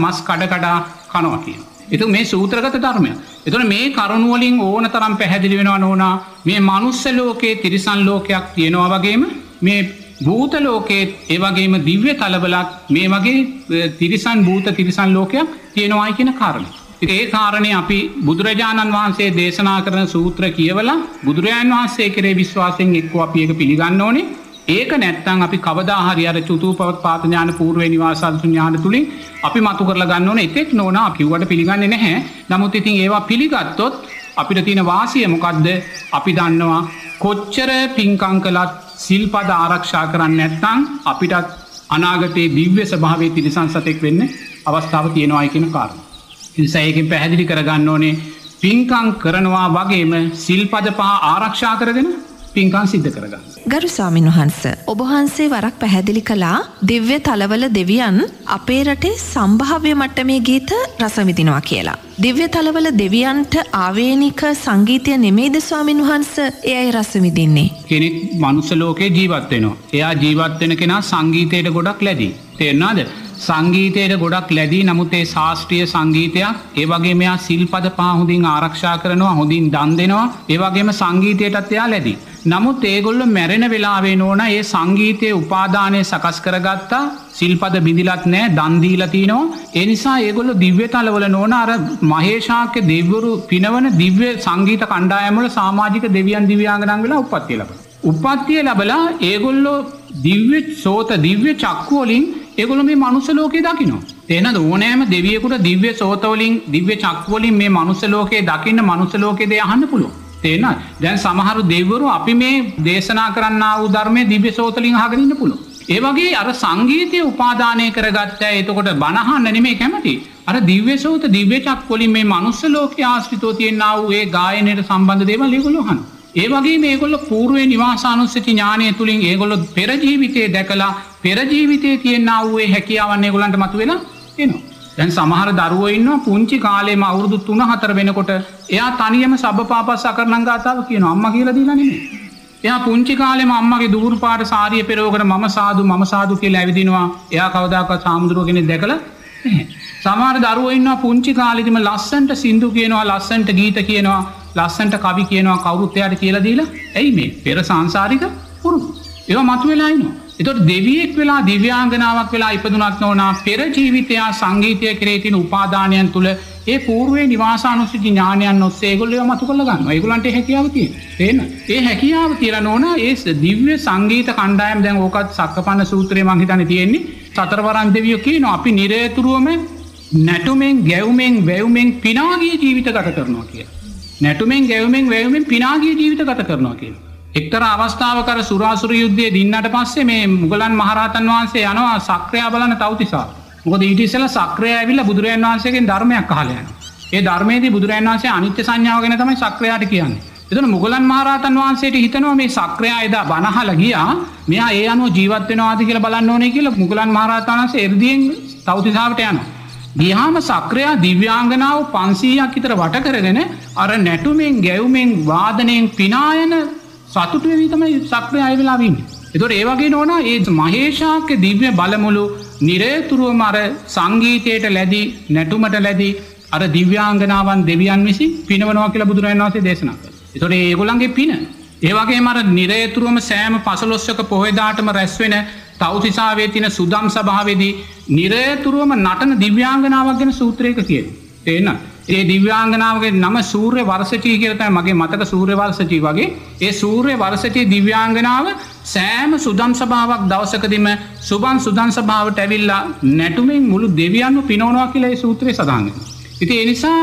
කඩා කනවා කියනවා. එතකොට මේ සූත්‍රගත ධර්මය. එතකොට මේ කරුණ වලින් ඕන තරම් පැහැදිලි වෙනවා නෝනා මේ මනුස්ස ලෝකේ තිරිසන් ලෝකයක් තියෙනවා වගේම මේ භූත ලෝකේ ඒ වගේම දිව්‍ය තලවලක් මේ වගේ තිරිසන් භූත තිරිසන් ලෝකයක් තියෙනවායි කියන කාරණේ. ඒ කාරණේ අපි බුදුරජාණන් වහන්සේ දේශනා කරන සූත්‍ර කියවලා බුදුරජාණන් වහන්සේ කෙරේ විශ්වාසයෙන් එක්කෝ අපි ඒක පිළිගන්න ඕනේ. ඒක නැත්තම් අපි කවදා හරි අර චතුූපපාත ඥාන පූර්වේ නිවාසාන්තු ඥාන තුලින් අපි මතු කරලා ගන්න ඕනේ. ඒකෙක් නෝනා අපි උවට පිළිගන්නේ නැහැ. නමුත් ඉතින් ඒවා පිළිගත්තොත් අපිට තියෙන වාසිය මොකද්ද? අපි දන්නවා කොච්චර පින්කම් කළත් සිල්පද ආරක්ෂා කරන්නේ නැත්නම් අපිටත් අනාගතයේ දිව්‍ය ස්වභාවයේ තිරිසන් සතෙක් වෙන්න අවස්ථාව තියෙනවායි කියන කාරණා. ඉතින් ඒකෙන් පැහැදිලි කරගන්න ඕනේ පින්කම් කරනවා වගේම සිල්පද පහ ආරක්ෂා කරගෙන පින්කම් සිද්ධ කරගන්න. ගරු ස්වාමීන් වහන්ස ඔබ වහන්සේ වරක් පැහැදිලි කළා දිව්‍ය තලවල දෙවියන් අපේ රටේ සම්භාව්‍ය මට්ටමේ ගීත රස විඳිනවා කියලා. දිව්‍ය තලවල දෙවියන්ට ආවේනික සංගීතය නෙමෙයිද ස්වාමීන් වහන්ස එයයි රස විඳින්නේ? කෙනෙක් මනුස්ස ලෝකේ ජීවත් වෙනවා. එයා ජීවත් වෙන කෙනා සංගීතයට ගොඩක් ලැබී. තේරුණාද? සංගීතයට ගොඩක් ලැබී නමුත් ඒ ශාස්ත්‍රීය සංගීතයක් ඒ වගේම එයා සිල්පද පහ හොඳින් ආරක්ෂා කරනවා හොඳින් දන් දෙනවා ඒ වගේම සංගීතයටත් එයා ලැබී. නමුත් ඒගොල්ලෝ මැරෙන වෙලාවේ නෝන ඒ සංගීතයේ උපාදානය සකස් කරගත්තා සිල්පද බිඳිලත් නැහැ දන් දීලා තිනවා. ඒ නිසා ඒගොල්ලෝ දිව්‍ය තලවල නෝන අර මහේශාක්‍ය දෙවිවරු පිනවන දිව්‍ය සංගීත කණ්ඩායම් වල සමාජික දෙවියන් දිව්‍යාංගනන් වෙලා උප්පත්තිය ලබනවා. උප්පත්තිය ලැබලා ඒගොල්ලෝ දිව්‍ය සෝත දිව්‍ය චක්කු වලින් ඒගොල්ලෝ මේ මනුස්ස ලෝකේ දකිනවා. එහෙනම් ඕනෑම දෙවියෙකුට දිව්‍ය සෝත වලින් දිව්‍ය චක්කු වලින් මේ මනුස්ස ලෝකේ දකින්න මනුස්ස ලෝකේ දේ අහන්න පුළුවන්. තේරෙනවද? දැන් සමහරු දෙවිවරු අපි මේ දේශනා කරන්නා වූ ධර්මයේ දිව්‍ය සෝත වලින් අහගෙන ඉන්න පුළුවන්. ඒ වගේ අර සංගීතය උපාදානය කරගත්තා. එතකොට බණ අහන්න නෙමෙයි කැමති. අර දිව්‍ය සෝත දිව්‍ය චක්කු වලින් මේ මනුස්ස ලෝකයේ ආශ්‍රිතව තියෙනා වූ ඒ ගායනයට සම්බන්ධ දේවල් ඒගොල්ලෝ අහනවා. ඒ වගේ මේගොල්ලෝ పూర్වේ නිවාසානුස්සති ඥානය තුලින් ඒගොල්ලෝ පෙර ජීවිතයේ දැකලා පෙර ජීවිතයේ තියෙනා වූ ඒ හැකියාවන් ඒගොල්ලන්ට මතුවෙලා එනවා. දැන් සමහර දරුවෝ ඉන්නවා පුංචි කාලේම අවුරුදු 3-4 වෙනකොට එයා තනියම සබ්බපාපස් අකරණං ගාතාව කියනවා අම්මා කියලා දීලා නෙමෙයි. එයා පුංචි කාලේම අම්මගේ දුහුරු පාට සාරිය පෙරවගෙන මම සාදු කියලා ඇවිදිනවා. එයා කවදාකවත් සාමුද්‍රෝ කෙනෙක් දැකලා නැහැ. සමහර දරුවෝ ඉන්නවා පුංචි කාලේදීම ලස්සන්ට සින්දු කියනවා ලස්සන්ට ගීත කියනවා ලස්සන්ට කවි කියනවා කවුරුත් එයාට කියලා දීලා ඇයි මේ පෙර සංසාරික පුරුදු ඒවා මතුවෙලා ඉනවා. ඒතකොට දෙවියෙක් වෙලා දිව්‍යාංගනාවක් වෙලා ඉපදුනත් නෝනා පෙර ජීවිතය සංගීතය කෙරේ තියෙන උපාදානයන් තුල ඒ పూర్වේ නිවාසානුස්සති ඥානයන් ඔස්සේ ඒගොල්ලෝ මතු කරලා ගන්නවා. ඒගොල්ලන්ට හැකියාව තියෙනවා. තේරෙනවද? ඒ හැකියාව තියලා නෝනා ඒ දිව්‍ය සංගීත කණ්ඩායම් දැන් ඕකත් සක්කපන්න සූත්‍රයේ මං හිතන්නේ තියෙන්නේ සතරවරන් දෙවියෝ කියනවා අපි නිරේතුරුවම නැටුමෙන් ගැවුමෙන් වැවුමෙන් පිනාගිය ජීවිත ගත කරනවා කියලා. නැටුමෙන් ගැවුමෙන් වැවුමෙන් පිනාගිය ජීවිත ගත කරනවා කියලා. එක්තරා අවස්ථාවක අර සුරාසුර යුද්ධයේ දින්නට පස්සේ මේ මුගලන් මහරහතන් වහන්සේ යනවා සක්‍රයා බලන තව්තිසාව. මොකද ඊට ඉස්සෙල්ලා සක්‍රයා ඇවිල්ලා බුදුරජාණන් වහන්සේගෙන් ධර්මයක් අහලා යනවා. ඒ ධර්මයේදී බුදුරජාණන් වහන්සේ අනිත්‍ය සංඥාව ගැන තමයි සක්‍රයාට කියන්නේ. එතන මුගලන් මහරහතන් වහන්සේට හිතනවා මේ සක්‍රයා එදා බණ අහලා ගියා මෙයා ඒ අනුව ජීවත් වෙනවාද කියලා බලන්න ඕනේ කියලා මුගලන් මහරහතන් වහන්සේ එර්දියෙන් තව්තිසාවට යනවා. ගියාම සක්‍රයා දිව්‍යාංගනාව 500ක් විතර වට කරගෙන අර නැටුමෙන් ගැවුමෙන් වාදනයෙන් පිනායන සතුටු වෙවි තමයි සක්‍රයා ආයෙ වෙලා ඉන්නේ. ඒතකොට ඒ වගේ නෝනා ඒ මහේශාක්‍ය දිව්‍ය බලමුළු නිරේතුරුවම අර සංගීතයට ලැබී නැටුමට ලැබී අර දිව්‍යාංගනාවන් දෙවියන් විසින් පිනවනවා කියලා බුදුරජාණන් වහන්සේ දේශනා කළා. ඒතකොට ඒගොල්ලන්ගේ පින ඒ වගේම අර නිරේතුරුවම සෑම 15ක පොහොය දාටම රැස් වෙන තව්තිසාවේ තියෙන සුදම් සභාවේදී නිරේතුරුවම නටන දිව්‍යාංගනාවක් ගැන සූත්‍රයක කියනවා. තේරෙනවද? ඒ දිව්‍යාංගනාවගේ නම සූර්ය වර්ෂචී කියලා තමයි මගේ මතක සූර්ය වර්ෂචී වගේ. ඒ සූර්ය වර්ෂචී දිව්‍යාංගනාව සෑම සුදම් සභාවක් දවසකදීම සුදම් සභාවට ඇවිල්ලා නැටුමින් මුළු දෙවියන්ව පිනවනවා කියලා ඒ සූත්‍රයේ සඳහන් වෙනවා. ඉතින් ඒ නිසා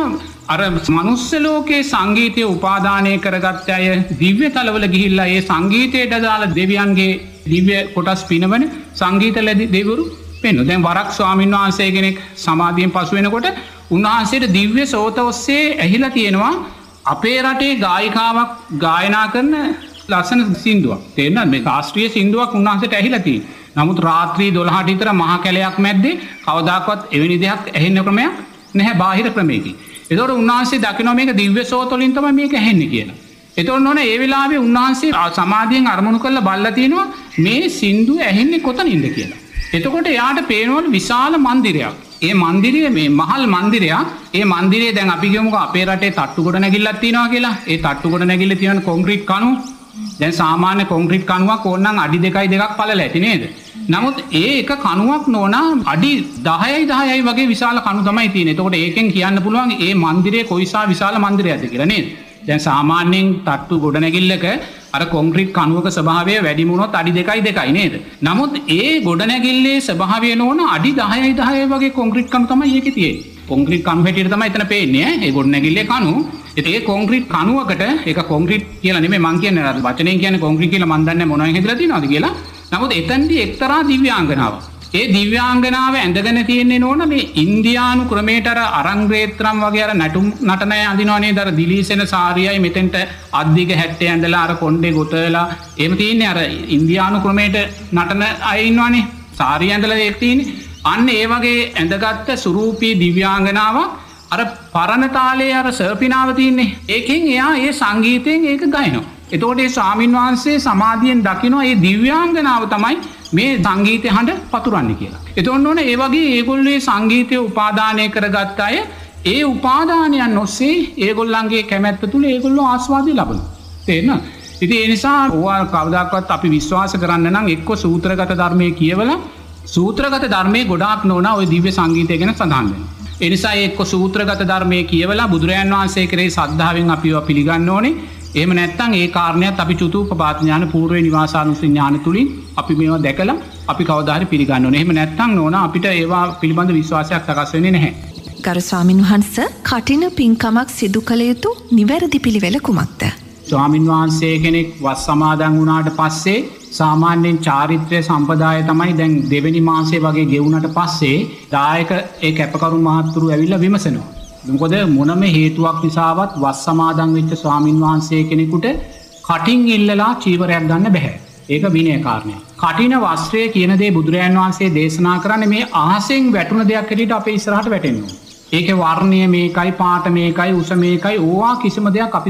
අර මනුස්ස ලෝකේ සංගීතය උපාදානය කරගත්ත අය දිව්‍ය තලවල ගිහිල්ලා ඒ සංගීතයට දාලා දෙවියන්ගේ දිව්‍ය කොටස් පිනවන සංගීත දෙවිවරු වෙන්න. දැන් වරක් ස්වාමීන් වහන්සේ කෙනෙක් සමාධියෙන් පසු වෙනකොට උන්වහන්සේට දිව්‍ය සෝත ඔස්සේ ඇහිලා තියෙනවා අපේ රටේ ගායිකාවක් ගායනා කරන ලස්සන සින්දුවක්. තේරෙනවද? මේ ශාස්ත්‍රීය සින්දුවක් උන්වහන්සේට ඇහිලා තියෙනවා. නමුත් රාත්‍රී 12ට විතර මහා කැලයක් මැද්දේ කවදාකවත් එවැනි දෙයක් ඇහෙන්න ක්‍රමයක් නැහැ බාහිර ක්‍රමයකින්. ඒතකොට උන්වහන්සේ දකිනවා මේක දිව්‍ය සෝත වලින් තමයි මේක ඇහෙන්නේ කියලා. එතකොට නෝන ඒ වෙලාවේ උන්වහන්සේ සමාධියෙන් අරමුණු කරලා බලලා තිනවා මේ සින්දුව ඇහෙන්නේ කොතනින්ද කියලා. එතකොට එයාට පේනවලු විශාල මන්දිරයක්. ඒ මන්දිරය මේ මහල් මන්දිරයක්. ඒ මන්දිරේ දැන් අපි කියමුකෝ අපේ රටේ තට්ටු කොට නැගිල්ලක් තියෙනවා කියලා. ඒ තට්ටු කොට නැගිල්ල තියෙන කොන්ක්‍රීට් කණු. දැන් සාමාන්‍ය කොන්ක්‍රීට් කණුවක් ඕනනම් අඩි 2යි 2ක් පළල ඇති නේද? නමුත් ඒ එක කණුවක් නෝනා අඩි 10යි වගේ විශාල කණු තමයි තියෙන්නේ. එතකොට ඒකෙන් කියන්න පුළුවන් මේ මන්දිරේ කොයිසා විශාල මන්දිරයක්ද කියලා නේද? දැන් සාමාන්‍යයෙන් තට්ටු ගොඩනැගිල්ලක අර කොන්ක්‍රීට් කණුවක ස්වභාවය වැඩිම වුණොත් අඩි 2යි නේද? නමුත් ඒ ගොඩනැගිල්ලේ ස්වභාවය නෝන අඩි 10යි වගේ කොන්ක්‍රීට් කණු තමයි ඒකේ තියෙන්නේ. කොන්ක්‍රීට් කණු හැටියට තමයි එතන පේන්නේ ඈ. ඒ ගොඩනැගිල්ලේ කණු. ඒ කොන්ක්‍රීට් කණුවකට ඒක කොන්ක්‍රීට් කියලා නෙමෙයි මං කියන්නේ අර වචනෙන් කියන්නේ කොන්ක්‍රීට් කියලා මං දන්නේ මොනවෙන් හදලා තියෙනවද කියලා. නමුත් එතනදී එක්තරා දිව්‍යාංගනාවක්. ඒ දිව්‍යාංගනාව ඇඳගෙන තියෙන්නේ නෝන මේ ඉන්දියානු ක්‍රමයට අර අරංග්‍රේත්‍රම් වගේ අර නටුම් නටනය අඳිනවා නේද? අර දිලීසෙන සාරියයි මෙතෙන්ට අද්දික හැට්ටේ ඇඳලා අර කොණ්ඩේ ගොතලා එහෙම තියෙන්නේ අර ඉන්දියානු ක්‍රමයට නටන අය ඉන්නවනේ. සාරිය ඇඳලා ඒක තියෙන්නේ. අන්න ඒ වගේ ඇඳගත්ත සුරූපී දිව්‍යාංගනාවක් අර පරණ තාලේ අර සර්පිනාව තියෙන්නේ. ඒකෙන් එයා ඒ සංගීතයෙන් ඒක ගයනවා. එතකොට ඒ ස්වාමින් වහන්සේ සමාධියෙන් දකිනවා මේ දිව්‍යාංගනාව තමයි මේ සංගීතය හඬ පතුරන්නේ කියලා. එතකොට ඕන ඒ වගේ ඒගොල්ලෝ සංගීතය උපාදානය කරගත්ත අය ඒ උපාදානයන් ඔස්සේ ඒගොල්ලන්ගේ කැමැත්ත තුල ඒගොල්ලෝ ආස්වාදය ලබනවා. තේරෙනවද? ඉතින් ඒ නිසා ඕවා කවදාකවත් අපි විශ්වාස කරන්න නම් එක්ක සූත්‍රගත ධර්මයේ කියවලා සූත්‍රගත ධර්මයේ ගොඩාක් නෝනා ওই දිව්‍ය සංගීතය ගැන සඳහන් වෙනවා. ඒ නිසා එක්ක සූත්‍රගත ධර්මයේ කියවලා බුදුරයන් වහන්සේ කෙරෙහි සද්ධාවෙන් අපිව පිළිගන්න ඕනේ. එහෙම නැත්නම් ඒ කාරණයක් අපි චතුූපපාත ඥාන పూర్වේ නිවාසානුස්සී ඥාන තුලින් අපි මේවා දැකලා අපි කවදා හරි පිළිගන්න ඕනේ. එහෙම නැත්නම් නෝනා අපිට ඒවා පිළිබඳ විශ්වාසයක් සකස් වෙන්නේ නැහැ. ගරු ස්වාමින් වහන්සේ කටින පින්කමක් සිදු කළ යුතු නිවැරදි පිළිවෙල කුමක්ද? ස්වාමින් වහන්සේ කෙනෙක් වස් සමාදන් වුණාට පස්සේ සාමාන්‍යයෙන් චාරිත්‍රය සම්පදාය තමයි දැන් දෙවෙනි මාසේ වගේ ගෙවුනට පස්සේ දායක ඒ කැපකරු මහත්තුරු ඇවිල්ලා විමසනවා. මොකද මොනම හේතුවක් නිසාවත් වස් සමාදන් වෙච්ච ස්වාමින් වහන්සේ කෙනෙකුට කටින් ඉල්ලලා චීවරයක් ගන්න බෑ. ඒක විනය කාරණයක්. කටින වස්ත්‍රය කියන දේ බුදුරයන් වහන්සේ දේශනා කරන්නේ මේ අහසෙන් වැටුණ දෙයක් හැටියට අපේ ඉස්සරහට වැටෙන්න ඕනේ. ඒකේ වර්ණය මේකයි, පාට මේකයි, උස මේකයි, ඕවා කිසිම දෙයක් අපි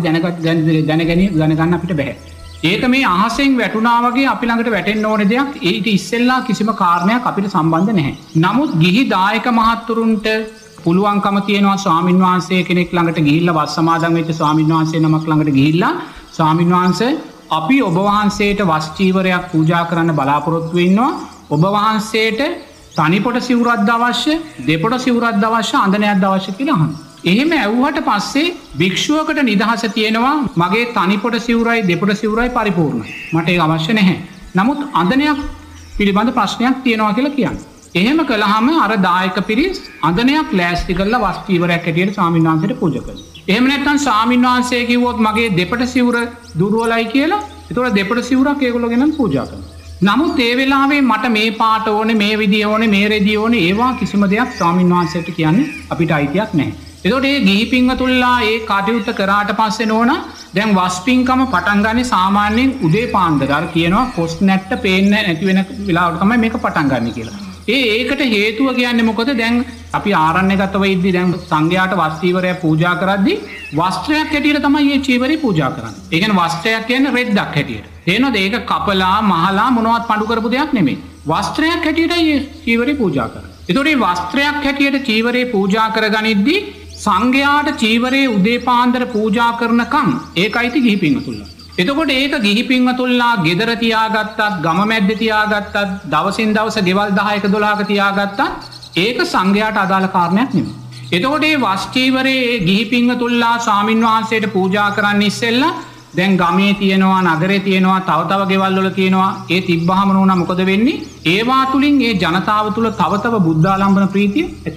දැනගන්න අපිට බෑ. ඒක මේ අහසෙන් වැටුණා වගේ අපි ළඟට වැටෙන්න ඕනේ දෙයක්. ඊට ඉස්සෙල්ලා කිසිම කාරණයක් අපිට සම්බන්ධ නැහැ. නමුත් ගිහි දායක මහත්තුරුන්ට පුළුවන්කම තියෙනවා ස්වාමින් වහන්සේ කෙනෙක් ළඟට ගිහිල්ලා වස් සමාදන් වෙච්ච ස්වාමින් වහන්සේ නමක් ළඟට ගිහිල්ලා ස්වාමින් වහන්සේ අපි ඔබ වහන්සේට වස් චීවරයක් පූජා කරන්න බලාපොරොත්තු වෙනවා. ඔබ වහන්සේට තනිපොට සිවුරක්ද අවශ්‍ය, දෙපොට සිවුරක්ද අවශ්‍ය, අඳනයක්ද අවශ්‍ය කියලා අහනවා. එහෙම ඇහුවට පස්සේ භික්ෂුවකට නිදහස තියෙනවා මගේ තනිපොට සිවුරයි දෙපොට සිවුරයි පරිපූර්ණයි. මට ඒක අවශ්‍ය නැහැ. නමුත් අඳනයක් පිළිබඳ ප්‍රශ්නයක් තියෙනවා කියලා කියන්නේ. එහෙම කළාම අර දායක පිරිස් අඳනයක් ලෑස්ති කරලා වස් චීවරයක් හැටියට ස්වාමීන් වහන්සේට පූජා කරනවා. එහෙම නැත්නම් ස්වාමීන් වහන්සේ කිව්වොත් මගේ දෙපට සිවුර දුර්වලයි කියලා, ඒතකොට දෙපට සිවුරක් ඒගොල්ලෝ ගෙනන් පූජා කරනවා. නමුත් ඒ වෙලාවේ මට මේ පාට ඕනේ, මේ විදිය ඕනේ, මේ රෙදිය ඕනේ, ඒවා කිසිම දෙයක් ස්වාමීන් වහන්සේට කියන්නේ අපිට අයිතියක් නැහැ. ඒතකොට මේ ගිහි පින්වතුන්ලා ඒ කටයුත්ත කරාට පස්සේ නෝනා දැන් වස් පින්කම පටන් ගන්නේ සාමාන්‍යයෙන් උදේ පාන්දර. අර කියනවා කොස් නැට්ට පේන්නේ නැති වෙන වෙලාවට තමයි මේක පටන් ගන්න කියලා. ඒකට හේතුව කියන්නේ මොකද? දැන් අපි ආරණ්‍යගතව ඉද්දි දැන් සංඝයාට වස් චීවරය පූජා කරද්දී වස්ත්‍රයක් හැටියට තමයි මේ චීවරය පූජා කරන්නේ. ඒ කියන්නේ වස්ත්‍රයක් කියන්නේ රෙද්දක් හැටියට. තේනොද? ඒක කපලා මහලා මොනවත් පඳු කරපු දෙයක් නෙමෙයි. වස්ත්‍රයක් හැටියටයි මේ චීවරය පූජා කරන්නේ. ඒතකොට මේ වස්ත්‍රයක් හැටියට චීවරය පූජා කරගනිද්දී සංඝයාට චීවරය උදේ පාන්දර පූජා කරනකම් ඒකයිති ගිහි පින්වතුන්ලා. එතකොට ඒක ගිහි පින්වතුන්ලා ගෙදර තියාගත්තත්, ගම මැද්දේ තියාගත්තත්, දවසින් දවස ගෙවල් 10ක 12ක තියාගත්තත් ඒක සංඝයාට අදාළ කාරණයක් නෙමෙයි. එතකොට මේ වස් චීවරේ ගිහි පින්වතුන්ලා ස්වාමින් වහන්සේට පූජා කරන්න ඉස්සෙල්ලා දැන් ගමේ තියෙනවා, නගරේ තියෙනවා, තව ගෙවල් වල තියෙනවා. ඒ තිබ්බහම නෝනා මොකද වෙන්නේ? ඒවා තුලින් ඒ ජනතාව තුල තව බුද්ධාලම්බන ප්‍රීතිය ඇති වෙනවා.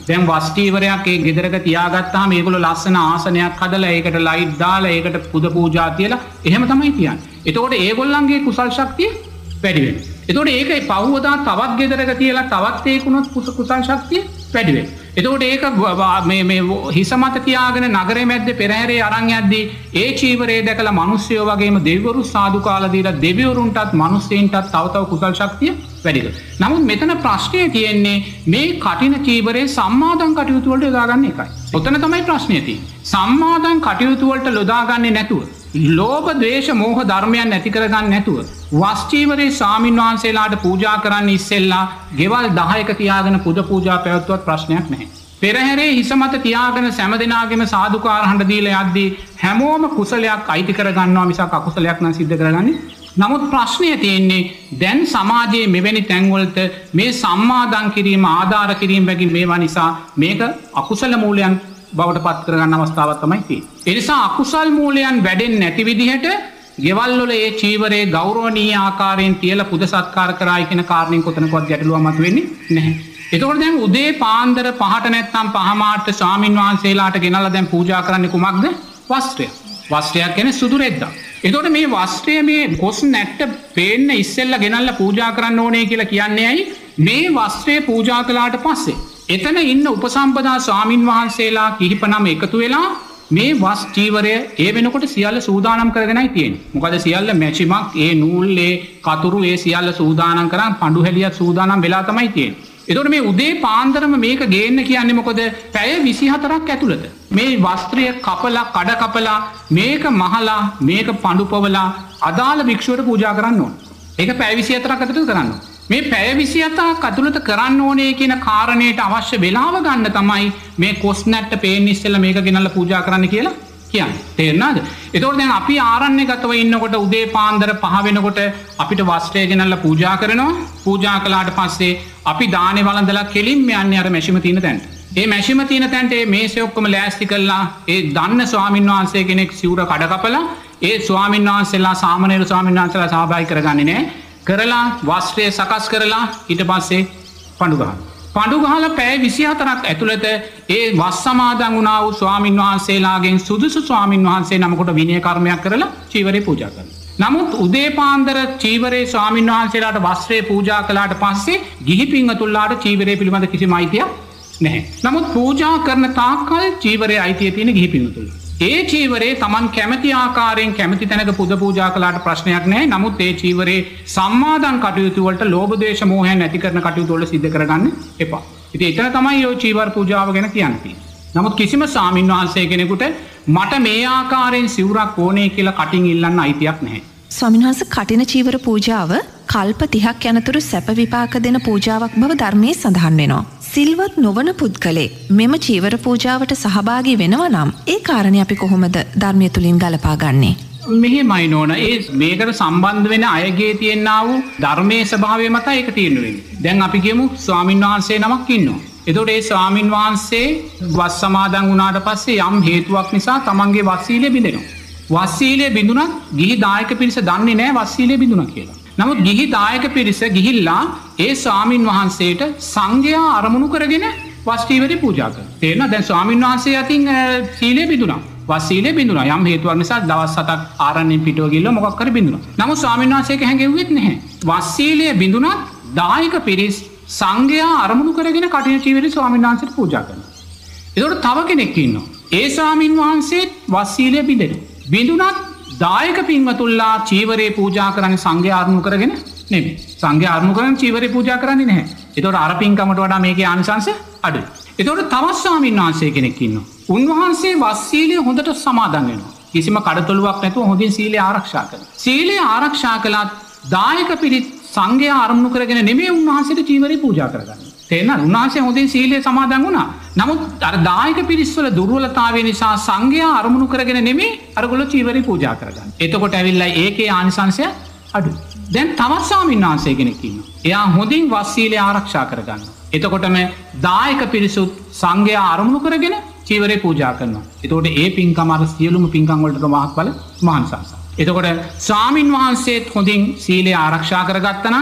දැන් වස්චීවරයක් ඒ ගෙදරක තියාගත්තාම මේගොල්ලෝ ලස්සන ආසනයක් හදලා ඒකට ලයිට් දාලා ඒකට පුද පූජා තියලා එහෙම තමයි තියන්නේ. එතකොට ඒගොල්ලන්ගේ කුසල් ශක්තිය වැඩි වෙනවා. එතකොට ඒකේ පහුවදා තවත් ගෙදරක තියලා තවත් ඒකුණොත් කුසල් ශක්තිය වැඩි වෙනවා. එතකොට ඒක මේ හිස මත තියාගෙන නගරේ මැද්දේ පෙරහැරේ අරන් යද්දී ඒ චීවරේ දැකලා මිනිස්සුયો වගේම දෙවිවරු සාදු කාලා දීලා දෙවිවරුන්ටත් මිනිස්සෙන්ටත් තව තව කුසල් ශක්තිය වැඩි කරනවා. නමුත් මෙතන ප්‍රශ්නේ තියෙන්නේ මේ කටින චීවරේ සම්මාදන් කටයුතු වලට යොදාගන්න එකයි. ඔතන තමයි ප්‍රශ්නේ තියෙන්නේ. සම්මාදන් කටයුතු වලට යොදාගන්නේ නැතුව ලෝභ ද්වේෂ මෝහ ධර්මයන් නැති කරගන්න නැතුව වස්චීවරේ ස්වාමින් වහන්සේලාට පූජා කරන්න ඉස්සෙල්ලා ගෙවල් 10ක තියාගෙන පුද පූජා පැවැත්වුවත් ප්‍රශ්නයක් නැහැ. පෙරහැරේ හිස මත තියාගෙන සෑම දිනාගෙම සාදුකාර හඬ දීලා යද්දී හැමෝම කුසලයක් අයිති කරගන්නවා මිසක් අකුසලයක් නම් සිද්ධ කරගන්නේ. නමුත් ප්‍රශ්නය තියෙන්නේ දැන් සමාජයේ මෙවැනි තැන්වලට මේ සම්මාදන් කිරීම ආධාර කිරීම වගේ මේවා නිසා මේක අකුසල මූලයන් බවට පත් කරගන්න අවස්ථාවක් තමයි තියෙන්නේ. ඒ නිසා අකුසල් මූලයන් වැඩෙන්නේ නැති විදිහට ගෙවල් වල ඒ චීවරේ ගෞරවනීය ආකාරයෙන් තියලා පුද සත්කාර කරායි කියන කාරණෙන් කොතනකවත් ගැටලුවක් මතුවෙන්නේ නැහැ. එතකොට දැන් උදේ පාන්දර 5ට නැත්නම් 5 මාට ස්වාමින් වහන්සේලාට ගෙනල්ලා දැන් පූජා කරන්නේ කුමක්ද? වස්ත්‍රය. වස්ත්‍රයක් කියන්නේ සුදු රෙද්දක්. එතකොට මේ වස්ත්‍රය මේ කොස් නැට්ට පේන්න ඉස්සෙල්ලා ගෙනල්ලා පූජා කරන්න ඕනේ කියලා කියන්නේ ඇයි? මේ වස්ත්‍රය පූජා කළාට පස්සේ එතන ඉන්න උපසම්පදා ස්වාමින් වහන්සේලා කිහිප නම එකතු වෙලා මේ වස් චීවරය ඒ වෙනකොට සියල්ල සූදානම් කරගෙනයි තියෙන්නේ. මොකද සියල්ල මැචිමක් ඒ නූල් ඒ කතුරු ඒ සියල්ල සූදානම් කරන් පඳු හැලියක් සූදානම් වෙලා තමයි තියෙන්නේ. එතකොට මේ උදේ පාන්දරම මේක ගේන්න කියන්නේ මොකද? පැය 24ක් ඇතුළත මේ වස්ත්‍රය කපලා කඩ කපලා මේක මහලා මේක පඳු පවලා අදාළ භික්ෂුවට පූජා කරන්න ඕන. ඒක පැය 24ක් ඇතුළත කරන්න ඕන. මේ පැය 27ක් ඇතුළත කරන්න ඕනේ කියන කාරණේට අවශ්‍ය වෙලාව ගන්න තමයි මේ කොස් නැට්ට පේන්න ඉස්සෙල්ලා මේක ගෙනල්ලා පූජා කරන්න කියලා කියන්නේ. තේරුණාද? ඒතකොට දැන් අපි ආරණ්‍යගතව ඉන්නකොට උදේ පාන්දර 5 වෙනකොට අපිට වස්ත්‍රය ගෙනල්ලා පූජා කරනවා. පූජා කළාට පස්සේ අපි දානේ වළඳලා කෙලින්ම යන්නේ අර මැෂිම තියෙන තැනට. ඒ මැෂිම තියෙන තැනට මේ මේසේ ඔක්කොම ලෑස්ති කළා. ඒ දන්න ස්වාමින් වහන්සේ කෙනෙක් සිවුර කඩ කපලා ඒ ස්වාමින් වහන්සේලා සාමණේර ස්වාමින් වහන්සේලා සහභාගී කරගන්නේ නැහැ. කරලා වස්ත්‍රය සකස් කරලා ඊට පස්සේ පඳු ගහනවා. පඳු ගහලා පැය 24ක් ඇතුළත ඒ වස් සමාදන් වුණා වූ ස්වාමින් වහන්සේලාගෙන් සුදුසු ස්වාමින් වහන්සේ නමකට විනය කර්මයක් කරලා චීවරේ පූජා කරනවා. නමුත් උදේ පාන්දර චීවරේ ස්වාමින් වහන්සේලාට වස්ත්‍රය පූජා කළාට පස්සේ ගිහි පින්වතුන්ලාට චීවරේ පිළිබඳ කිසිම අයිතියක් නැහැ. නමුත් පූජා කරන තාක්කල් චීවරේ අයිතිය තියෙන ගිහි පින්වතුන්ලා. ඒ චීවරේ Taman කැමති ආකාරයෙන් කැමති තැනක පුද පූජා කළාට ප්‍රශ්නයක් නැහැ. නමුත් ඒ චීවරේ සම්මාදන් කටයුතු වලට ලෝභ ද්වේෂ මෝහයන් නැති කරන කටයුතු වල සිද්ධ කරගන්න එපා. ඉතින් එතන තමයි ඔය චීවර පූජාව ගැන කියන්නේ. නමුත් කිසිම ස්වාමින් වහන්සේ කෙනෙකුට මට මේ ආකාරයෙන් සිවුරක් ඕනේ කියලා කටින් ඉල්ලන්න අයිතියක් නැහැ. ස්වාමීන් වහන්සේ කටින චීවර පූජාව කල්ප 30ක් යනතුරු සැප විපාක දෙන පූජාවක් බව ධර්මයේ සඳහන් වෙනවා. සිල්වත් නොවන පුද්ගලෙක් මෙම චීවර පූජාවට සහභාගී වෙනවා නම් ඒ කාරණේ අපි කොහොමද ධර්මයේ තුලින් ගලපා ගන්නේ? මෙහෙමයි නෝන ඒ මේකට සම්බන්ධ වෙන අයගේ තියෙනා වූ ධර්මයේ ස්වභාවය මත ඒක තියෙන්න වෙන්නේ. දැන් අපි කියමු ස්වාමින් වහන්සේ නමක් ඉන්නවා. එතකොට ඒ ස්වාමින් වහන්සේ වස් සමාදන් වුණාට පස්සේ යම් හේතුවක් නිසා තමන්ගේ වස්සීලය බිඳෙනවා. වස්සීලය බිඳුනත් ගිහි දායක පිරිස දන්නේ නැහැ වස්සීලය බිඳුණා කියලා. නමුත් ගිහි දායක පිරිස ගිහිල්ලා ඒ ස්වාමින් වහන්සේට සංඝයා අරමුණු කරගෙන වස් චීවරේ පූජා කරනවා. තේරෙනවද? දැන් ස්වාමින් වහන්සේ අතින් සීලය බිඳුණා. වස් සීලය බිඳුණා. යම් හේතුවක් නිසා දවස් 7ක් ආරණ්‍යෙන් පිටව ගිහලා මොකක් හරි බිඳුණා. නමුත් ස්වාමින් වහන්සේක හැංගෙව්වෙත් නැහැ. වස් සීලය බිඳුණත් දායක පිරිස් සංඝයා අරමුණු කරගෙන කටින චීවරේ ස්වාමින් වහන්සේට පූජා කරනවා. ඒකට තව කෙනෙක් ඉන්නවා. ඒ ස්වාමින් වහන්සේත් වස් සීලය බිඳෙනවා. බිඳුණත් දායක පින්වතුන්ලා චීවරේ පූජා කරන්නේ සංඝයා අරමුණු කරගෙන නෙමෙයි. සංඝයා අරමුණු කරගෙන චීවරේ පූජා කරන්නේ නැහැ. ඒතකොට අර පින්කමට වඩා මේකේ ආනිසංශ අඩුයි. ඒතකොට තවත් ස්වාමීන් වහන්සේ කෙනෙක් ඉන්නවා. උන්වහන්සේ වස් සීලය හොඳට සමාදන් වෙනවා. කිසිම කඩතොළුවක් නැතුව හොඳින් සීලය ආරක්ෂා කරනවා. සීලය ආරක්ෂා කළත් දායක පිරිත් සංඝයා අරමුණු කරගෙන නෙමෙයි උන්වහන්සේට චීවරේ පූජා කරගන්නේ. තේරෙනවද? උන්වහන්සේ හොඳින් සීලය සමාදන් වුණා. නමුත් අර දායක පිරිස් වල දුර්වලතාවය නිසා සංඝයා අරමුණු කරගෙන නෙමෙයි අරගොල්ලෝ චීවරේ පූජා කරගන්නේ. එතකොට ඇවිල්ලා ඒකේ ආනිසංශය අඩුයි. දැන් තවත් ස්වාමීන් වහන්සේ කෙනෙක් ඉන්නවා. එයා හොඳින් වස් සීලය ආරක්ෂා කරගන්නවා. එතකොටම දායක පිරිසුත් සංඝයා අරමුණු කරගෙන චීවරේ පූජා කරනවා. එතකොට ඒ පින්කම අර සියලුම පින්කම් වලට මහත්ඵල මහන්සංස. එතකොට ස්වාමින් වහන්සේත් හොඳින් සීලය ආරක්ෂා කරගත්තා නම්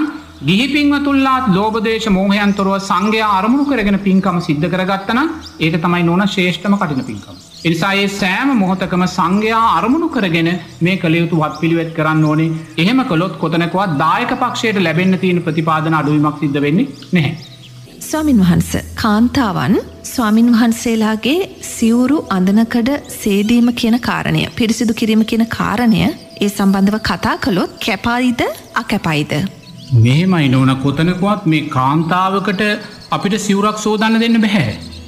ගිහි පින්වතුන්ලාත් ලෝභ දේශ මෝහයන් තොරව සංඝයා අරමුණු කරගෙන පින්කම සිද්ධ කරගත්තා නම් ඒක තමයි නෝන ශ්‍රේෂ්ඨම කටින පින්කම. ඒ නිසා මේ සෑම මොහොතකම සංඝයා අරමුණු කරගෙන මේ කළ යුතු වත්පිළිවෙත් කරන්න ඕනේ. එහෙම කළොත් කොතනකවත් දායක පක්ෂයට ලැබෙන්න තියෙන ප්‍රතිපාදන අඩුවීමක් සිද්ධ වෙන්නේ නැහැ. ස්වාමින් වහන්සේ කාන්තාවන් ස්වාමින් වහන්සේලාගේ සිවුරු අඳනකඩ සේදීම කියන කාරණය පිරිසිදු කිරීම කියන කාරණය ඒ සම්බන්ධව කතා කළොත් කැපයිද අකැපයිද? මෙහෙමයි නෝන කොතනකවත් මේ කාන්තාවකට අපිට සිවුරක් සෝදන්න දෙන්න බෑ.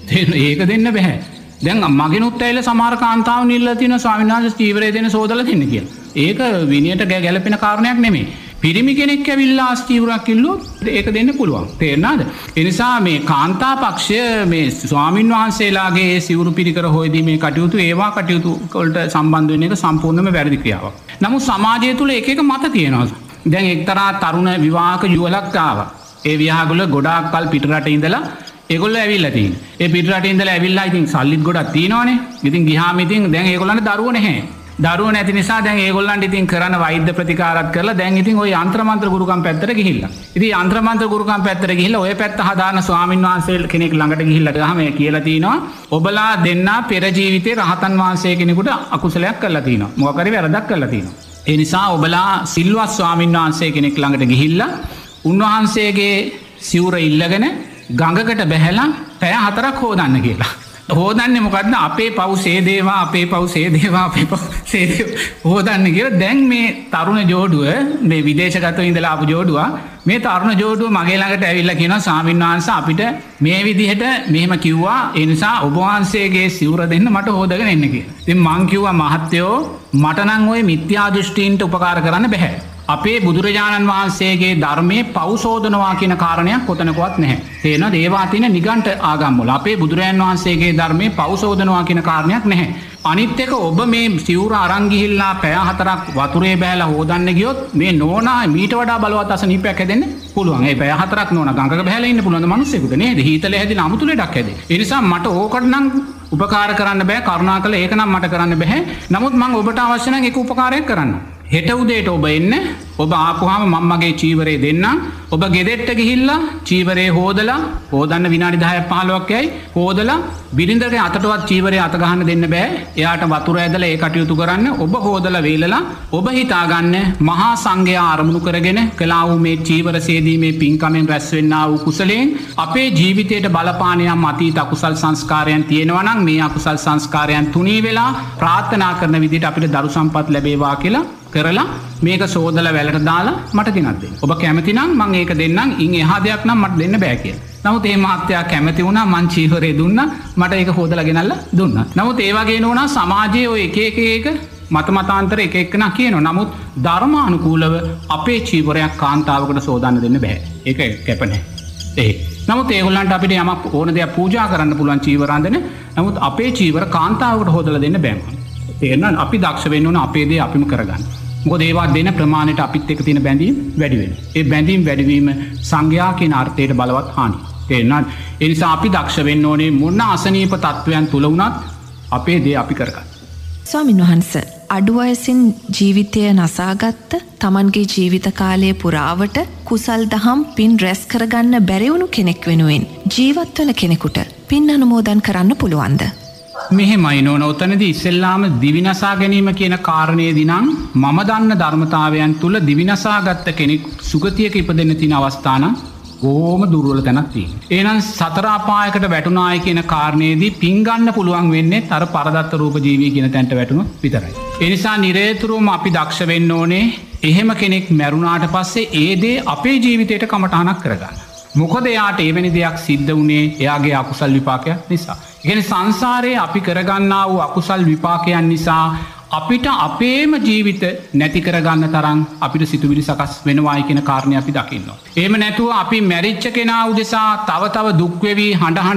ඒක දෙන්න බෑ. දැන් මගෙනුත් ඇවිල්ලා සමහර කාන්තාවන් ඉල්ලලා තියෙනවා ස්වාමීන් වහන්සේ චීවරය දෙන්න සෝදලා දෙන්න කියලා. ඒක විනයට ගැලපෙන කාරණයක් නෙමෙයි. පිරිමි කෙනෙක් ඇවිල්ලා චීවරයක් ඉල්ලුවොත් ඒක දෙන්න පුළුවන්. තේරෙනවද? ඒ නිසා මේ කාන්තා පක්ෂය මේ ස්වාමින් වහන්සේලාගේ සිවුරු පිරිකර හොයදීමේ කටයුතු ඒවා කටයුතු වලට සම්බන්ධ වෙන එක සම්පූර්ණයෙන්ම වැරදි ක්‍රියාවක්. නමුත් සමාජය තුළ එක එක මත තියෙනවා. දැන් එක්තරා තරුණ විවාහක යුවලක් ආවා. ඒ විවාහගල ගොඩාක් කල් පිටරට ඉඳලා ඒගොල්ලෝ ඇවිල්ලා තියෙනවා. ඒ පිටරට ඉඳලා ඇවිල්ලා ඉතින් සල්ලිත් ගොඩක් තියෙනවනේ. ඉතින් ගියාම ඉතින් දැන් ඒගොල්ලන්ට දරුවෝ නැහැ. දරුවෝ නැති නිසා දැන් ඒගොල්ලන්ට ඉතින් කරන වෛද්‍ය ප්‍රතිකාරات කරලා දැන් ඉතින් ওই යంత్ర මන්ත්‍ර ගුරුකම් පැත්තට ගිහිල්ලා. ඉතින් යంత్ర මන්ත්‍ර ගුරුකම් පැත්තට ගිහිල්ලා ওই පැත්ත හදාන ස්වාමින් වහන්සේ කෙනෙක් ළඟට ගිහිල්ලා ගහම කියලා තිනවා ඔබලා දෙන්නා පෙර ජීවිතේ රහතන් වහන්සේ කෙනෙකුට අකුසලයක් කරලා තිනවා. මොකක් හරි වැරදක් කරලා තිනවා. ඒ නිසා ඔබලා සිල්වත් ස්වාමින් වහන්සේ කෙනෙක් ළඟට ගිහිල්ලා උන්වහන්සේගේ සිවුර ඉල්ලගෙන ගඟකට බැහැලා පැය 4ක් හොදන්න කියලා. හෝදන්නේ මොකක්ද අපේ පව් සේදේවා අපේ පව් සේදේවා අපේ පව් සේදේවා හෝදන්න කියලා. දැන් මේ තරුණ ජෝඩුව මේ විදේශගතව ඉඳලා ආපු ජෝඩුව මේ තරුණ ජෝඩුව මගේ ළඟට ඇවිල්ලා කියනවා ස්වාමීන් වහන්සේ අපිට මේ විදිහට මෙහෙම කිව්වා ඒ නිසා ඔබ වහන්සේගේ සිවුර දෙන්න මට හොදගෙන එන්න කියලා. ඉතින් මං කිව්වා මහත්තයෝ මට නම් ওই මිත්‍යා දෘෂ්ටීන්ට උපකාර කරන්න බෑ. අපේ බුදුරජාණන් වහන්සේගේ ධර්මයේ පෞසෝදනවා කියන කාරණයක් කොතනකවත් නැහැ. තේරෙනවද? ඒවා තියෙන නිගණ්ඨ ආගම් වල අපේ බුදුරජාණන් වහන්සේගේ ධර්මයේ පෞසෝදනවා කියන කාරණයක් නැහැ. අනිත් එක ඔබ මේ සිවුර අරන් ගිහිල්ලා පැය 4ක් වතුරේ බෑලා හොදන්න ගියොත් මේ නෝනා මීට වඩා බලවත් අසනීපයක් හැදෙන්න පුළුවන්. ඒ පැය 4ක් නෝනා ගඟක බෑලා ඉන්න පුළුවන් මිනිස්සුෙකුට නේද? හීතලේ හැදිලා අමුතු ලෙඩක් හැදේ. ඒ නිසා මට ඕකට නම් උපකාර කරන්න බෑ. කරුණාකරලා ඒක නම් මට කරන්න බෑ. නමුත් මම ඔබට අවශ්‍ය නම් ඒක උපකාරයක් කරන්න. හෙට උදේට ඔබ එන්න. ඔබ ආපුවාම මම මගේ චීවරේ දෙන්නම්. ඔබ ගෙදෙට්ට ගිහිල්ලා චීවරේ හොදලා හොදන්න විනාඩි 10ක් 15ක් යයි. හොදලා බිරිඳගේ අතටවත් චීවරේ අත ගහන්න දෙන්න බෑ. එයාට වතුර ඇදලා ඒ කටයුතු කරන්න. ඔබ හොදලා වේලලා ඔබ හිතාගන්න මහා සංඝයා අරමුණු කරගෙන කළා වූ මේ චීවර සේදීමේ පින්කමෙන් රැස් වෙන්නා වූ කුසලයෙන් අපේ ජීවිතයට බලපාන යම් අතීත අකුසල් සංස්කාරයන් තියෙනවා නම් මේ අකුසල් සංස්කාරයන් තුනී වෙලා ප්‍රාර්ථනා කරන විදිහට අපිට දරු සම්පත් ලැබේවා කියලා කරලා මේක සෝදලා වැලට දාලා මට ගෙනත් දෙන්න. ඔබ කැමති නම් මම ඒක දෙන්නම්. ඉන් එහා දෙයක් නම් මට දෙන්න බෑ කියලා. නමුත් මේ මහත්තයා කැමති වුණා. මං චීවරේ දුන්නා. මට ඒක හොදලා ගෙනල්ලා දුන්නා. නමුත් ඒ වගේ නෝනා සමාජයේ ඔය එක මත මතාන්තර එක එකනා කියනවා. නමුත් ධර්මානුකූලව අපේ චීවරයක් කාන්තාවකට සෝදන්න දෙන්න බෑ. ඒක කැප නැහැ. නමුත් ඒගොල්ලන්ට අපිට යමක් ඕන දෙයක් පූජා කරන්න පුළුවන් චීවර අඳින. නමුත් අපේ චීවර කාන්තාවකට හොදලා දෙන්න බෑ. තේරෙනවද? අපි දක්ෂ වෙන්න ඕන අපේ දේ අපිම කරගන්න. මොකද ඒවා දෙන ප්‍රමාණයට අපිත් එක්ක තියෙන බැඳීම් වැඩි වෙනවා. ඒ බැඳීම් වැඩිවීම සංඝයා කියන අර්ථයට බලවත් හානි. තේරෙනවද? ඒ නිසා අපි දක්ෂ වෙන්න ඕනේ මොන අසනීප තත්වයන් තුල වුණත් අපේ දේ අපි කරගන්න. ස්වාමින් වහන්සේ අඩු වයසින් ජීවිතය නසාගත්ත තමන්ගේ ජීවිත කාලය පුරාවට කුසල් දහම් පින් රැස් කරගන්න බැරි වුණු කෙනෙක් වෙනුවෙන් ජීවත් වෙන කෙනෙකුට පින් අනුමෝදන් කරන්න පුළුවන්ද? මෙහෙමයි නෝන උතනදී ඉස්සෙල්ලාම දිවිනසා ගැනීම කියන කාරණේදී නම් මම දන්න ධර්මතාවයන් තුල දිවිනසා ගත්ත කෙනෙක් සුගතියක ඉපදෙන්න තියෙන අවස්ථා නම් ඕම දුර්වල තැනක් තියෙනවා. එහෙනම් සතර අපායකට වැටුණායි කියන කාරණේදී පින් ගන්න පුළුවන් වෙන්නේ අර පරදත්ත රූප ජීවී කියන තැනට වැටුණොත් විතරයි. ඒ නිසා නිරේතුරුවම අපි දක්ෂ වෙන්න ඕනේ එහෙම කෙනෙක් මැරුණාට පස්සේ ඒ දේ අපේ ජීවිතයට කමටහනක් කරගන්න. මොකද එයාට එවැනි දෙයක් සිද්ධ වුණේ එයාගේ අකුසල් විපාකයක් නිසා. ඒ කියන්නේ සංසාරයේ අපි කරගන්නා වූ අකුසල් විපාකයන් නිසා අපිට අපේම ජීවිත නැති කරගන්න තරම් අපිට සිතුවිලි සකස් වෙනවායි කියන කාරණේ අපි දකින්නවා. එහෙම නැතුව අපි මැරිච්ච කෙනා උදෙසා තව දුක් වෙවි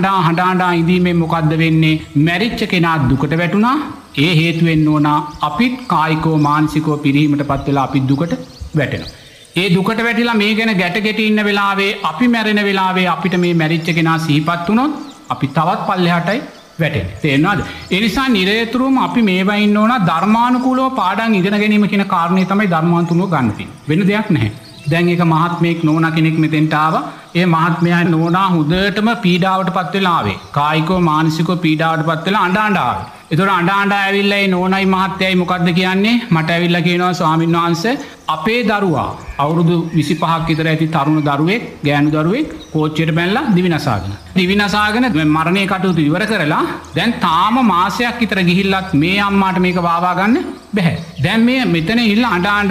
හඬ ඉඳීමෙන් මොකද්ද වෙන්නේ? මැරිච්ච කෙනා දුකට වැටුණා. ඒ හේතු වෙන්න ඕන අපිත් කායිකව මානසිකව පිරීමටපත් වෙලා අපි දුකට වැටෙනවා. ඒ දුකට වැටිලා මේ ගැන ගැට ඉන්න වෙලාවේ අපි මැරෙන වෙලාවේ අපිට මේ මැරිච්ච කෙනා සිහිපත් වුණොත් අපි තවත් පල්ලෙහාටයි වැටෙන්නේ. තේරෙනවද? ඒ නිසා නිරේතුරුවම අපි මේවා ඉන්න ඕන ධර්මානුකූලව පාඩම් ඉගෙන ගැනීම කියන කාරණේ තමයි ධර්මාන්තුනෝ ගන්න තියෙන්නේ. වෙන දෙයක් නැහැ. දැන් එක මහත්මයෙක් නෝනා කෙනෙක් මෙතෙන්ට ආවා. ඒ මහත්මයා නෝනා හොඳටම පීඩාවට පත් වෙලා ආවේ. කායිකව මානසිකව පීඩාවට පත් වෙලා අඬ ආවේ. ඒතකොට අඬ ඇවිල්ලා ඒ නෝනයි මහත්තයයි මොකද්ද කියන්නේ? මට ඇවිල්ලා කියනවා ස්වාමීන් වහන්සේ අපේ දරුවා අවුරුදු 25ක් විතර ඇති තරුණ දරුවෙක්, ගෑනු දරුවෙක් කෝච්චියට බැනලා දිවි නසාගෙන මරණයේ කටයුතු ඉවර කරලා දැන් තාම මාසයක් විතර ගිහිල්ලත් මේ අම්මාට මේක වාවා ගන්න බැහැ. දැන් මේ මෙතන ඉල්ල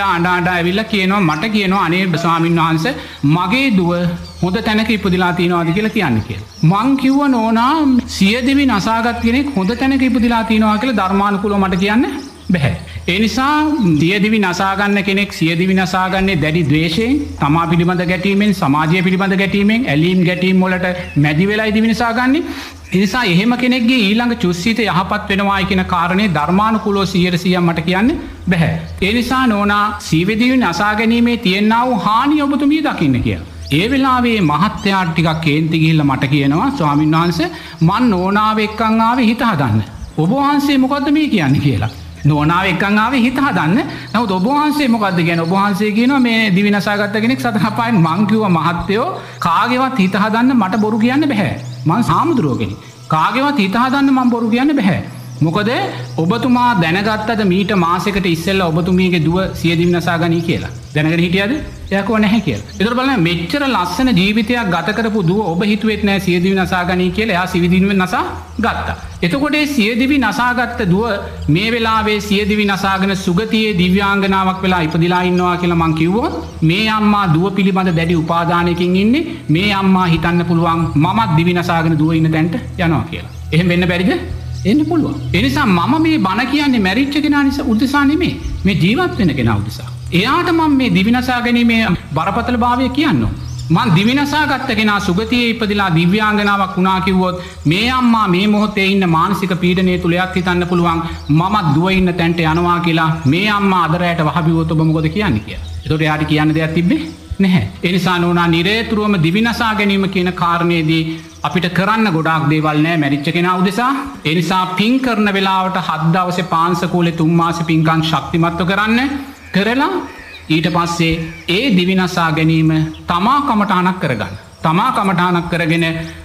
අඬ ඇවිල්ලා කියනවා මට කියනවා අනේ ස්වාමීන් වහන්සේ මගේ දුව හොඳ තැනක ඉපදිලා තියෙනවාද කියලා කියන්න කියලා. මං කිව්ව නෝනා සියදිවි නසාගත් කෙනෙක් හොඳ තැනක ඉපදිලා තියෙනවා කියලා ධර්මානුකූලව මට කියන්න බැහැ. ඒ නිසා සියදිවි නසාගන්න කෙනෙක් සියදිවි නසාගන්නේ දැඩි ද්වේෂයෙන්, තමා පිළිබඳ ගැටීමෙන්, සමාජය පිළිබඳ ගැටීමෙන්, ඇලීම් ගැටීම් වලට මැදි වෙලා දිවි නසාගන්නේ. ඒ නිසා එහෙම කෙනෙක්ගේ ඊළඟ චුස්සිත යහපත් වෙනවායි කියන කාරණේ ධර්මානුකූලව 100% මට කියන්න බැහැ. ඒ නිසා නෝනා සියදිවි නසා ගැනීමේ තියෙනා වූ හානිය ඔබතුමිය දකින්න කියලා. ඒ වෙලාවේ මහත්තයාට ටිකක් කේන්ති ගිහිල්ලා මට කියනවා ස්වාමීන් වහන්සේ මං නෝනාව එක්කන් ආවේ හිත හදන්න. ඔබ වහන්සේ මොකද්ද මේ කියන්නේ කියලා. නෝනාව එක්කන් ආවේ හිත හදන්න. නමුත් ඔබ වහන්සේ මොකද්ද කියන්නේ? ඔබ වහන්සේ කියනවා මේ දිවි නසාගත්ත කෙනෙක් සතර අපායන්. මං කිව්වා මහත්තයෝ කාගේවත් හිත හදන්න මට බොරු කියන්න බෑ. මං සාමුදුරුවෝ කෙනෙක්. කාගේවත් හිත හදන්න මං බොරු කියන්න බෑ. මොකද ඔබතුමා දැනගත්තද මීට මාසෙකට ඉස්සෙල්ලා ඔබතුමියගේ දුව සියදිවි නසා ගනී කියලා? දැනගෙන හිටියද? එයා කිව්වා නැහැ කියලා. ඒතර බලන්න මෙච්චර ලස්සන ජීවිතයක් ගත කරපු දුව ඔබ හිතුවෙත් නැහැ සියදිවි නසා ගනී කියලා. එයා සියදිවි නසා ගත්තා. එතකොට ඒ සියදිවි නසාගත්ත දුව මේ වෙලාවේ සියදිවි නසාගෙන සුගතියේ දිව්‍යාංගනාවක් වෙලා ඉපදිලා ඉන්නවා කියලා මං කිව්වොත් මේ අම්මා දුව පිළිබඳ දැඩි උපාදානයකින් ඉන්නේ. මේ අම්මා හිතන්න පුළුවන් මමත් දිවි නසාගෙන දුව ඉන්න තැනට යනවා කියලා. එහෙම වෙන්න බැරිද? එන්න පුළුවන්. ඒ නිසා මම මේ බණ කියන්නේ මැරිච්ච කෙනා නිසා උදෙසා නෙමෙයි. මේ ජීවත් වෙන කෙනා උදෙසා. එයාට මම මේ දිවි නසා ගැනීමේ බරපතල භාවය කියන්නවා. මං දිවි නසාගත්ත කෙනා සුගතියේ ඉපදිලා දිව්‍යාංගනාවක් වුණා කිව්වොත් මේ අම්මා මේ මොහොතේ ඉන්න මානසික පීඩනය තුල එයත් හිතන්න පුළුවන් මමත් දුව ඉන්න තැනට යනවා කියලා. මේ අම්මා අද රැයට වහබිව්වොත් ඔබ මොකද කියන්නේ කියලා. ඒතකොට එයාට කියන්න දෙයක් තිබ්බේ නැහැ. ඒ නිසා නෝනා නිරේතුරුවම දිවි නසා ගැනීම කියන කාරණේදී අපිට කරන්න ගොඩාක් දේවල් නැහැ මැරිච්ච කෙනා උදෙසා. ඒ නිසා පින් කරන වෙලාවට 7 දවසේ පාන්සකෝලේ 3 මාසෙ පින්කම් ශක්තිමත්ව කරන්න. කරලා ඊට පස්සේ ඒ දිවි නසා ගැනීම තමා කමඨාණක් කරගන්න. තමා කමඨාණක් කරගෙන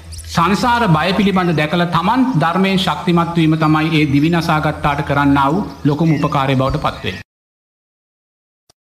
සංසාර බය පිළිබඳ දැකලා තමන් ධර්මයෙන් ශක්තිමත් වීම තමයි ඒ දිවි නසාගත්තාට කරන්නා වූ ලොකුම උපකාරය බවට පත් වෙන්නේ.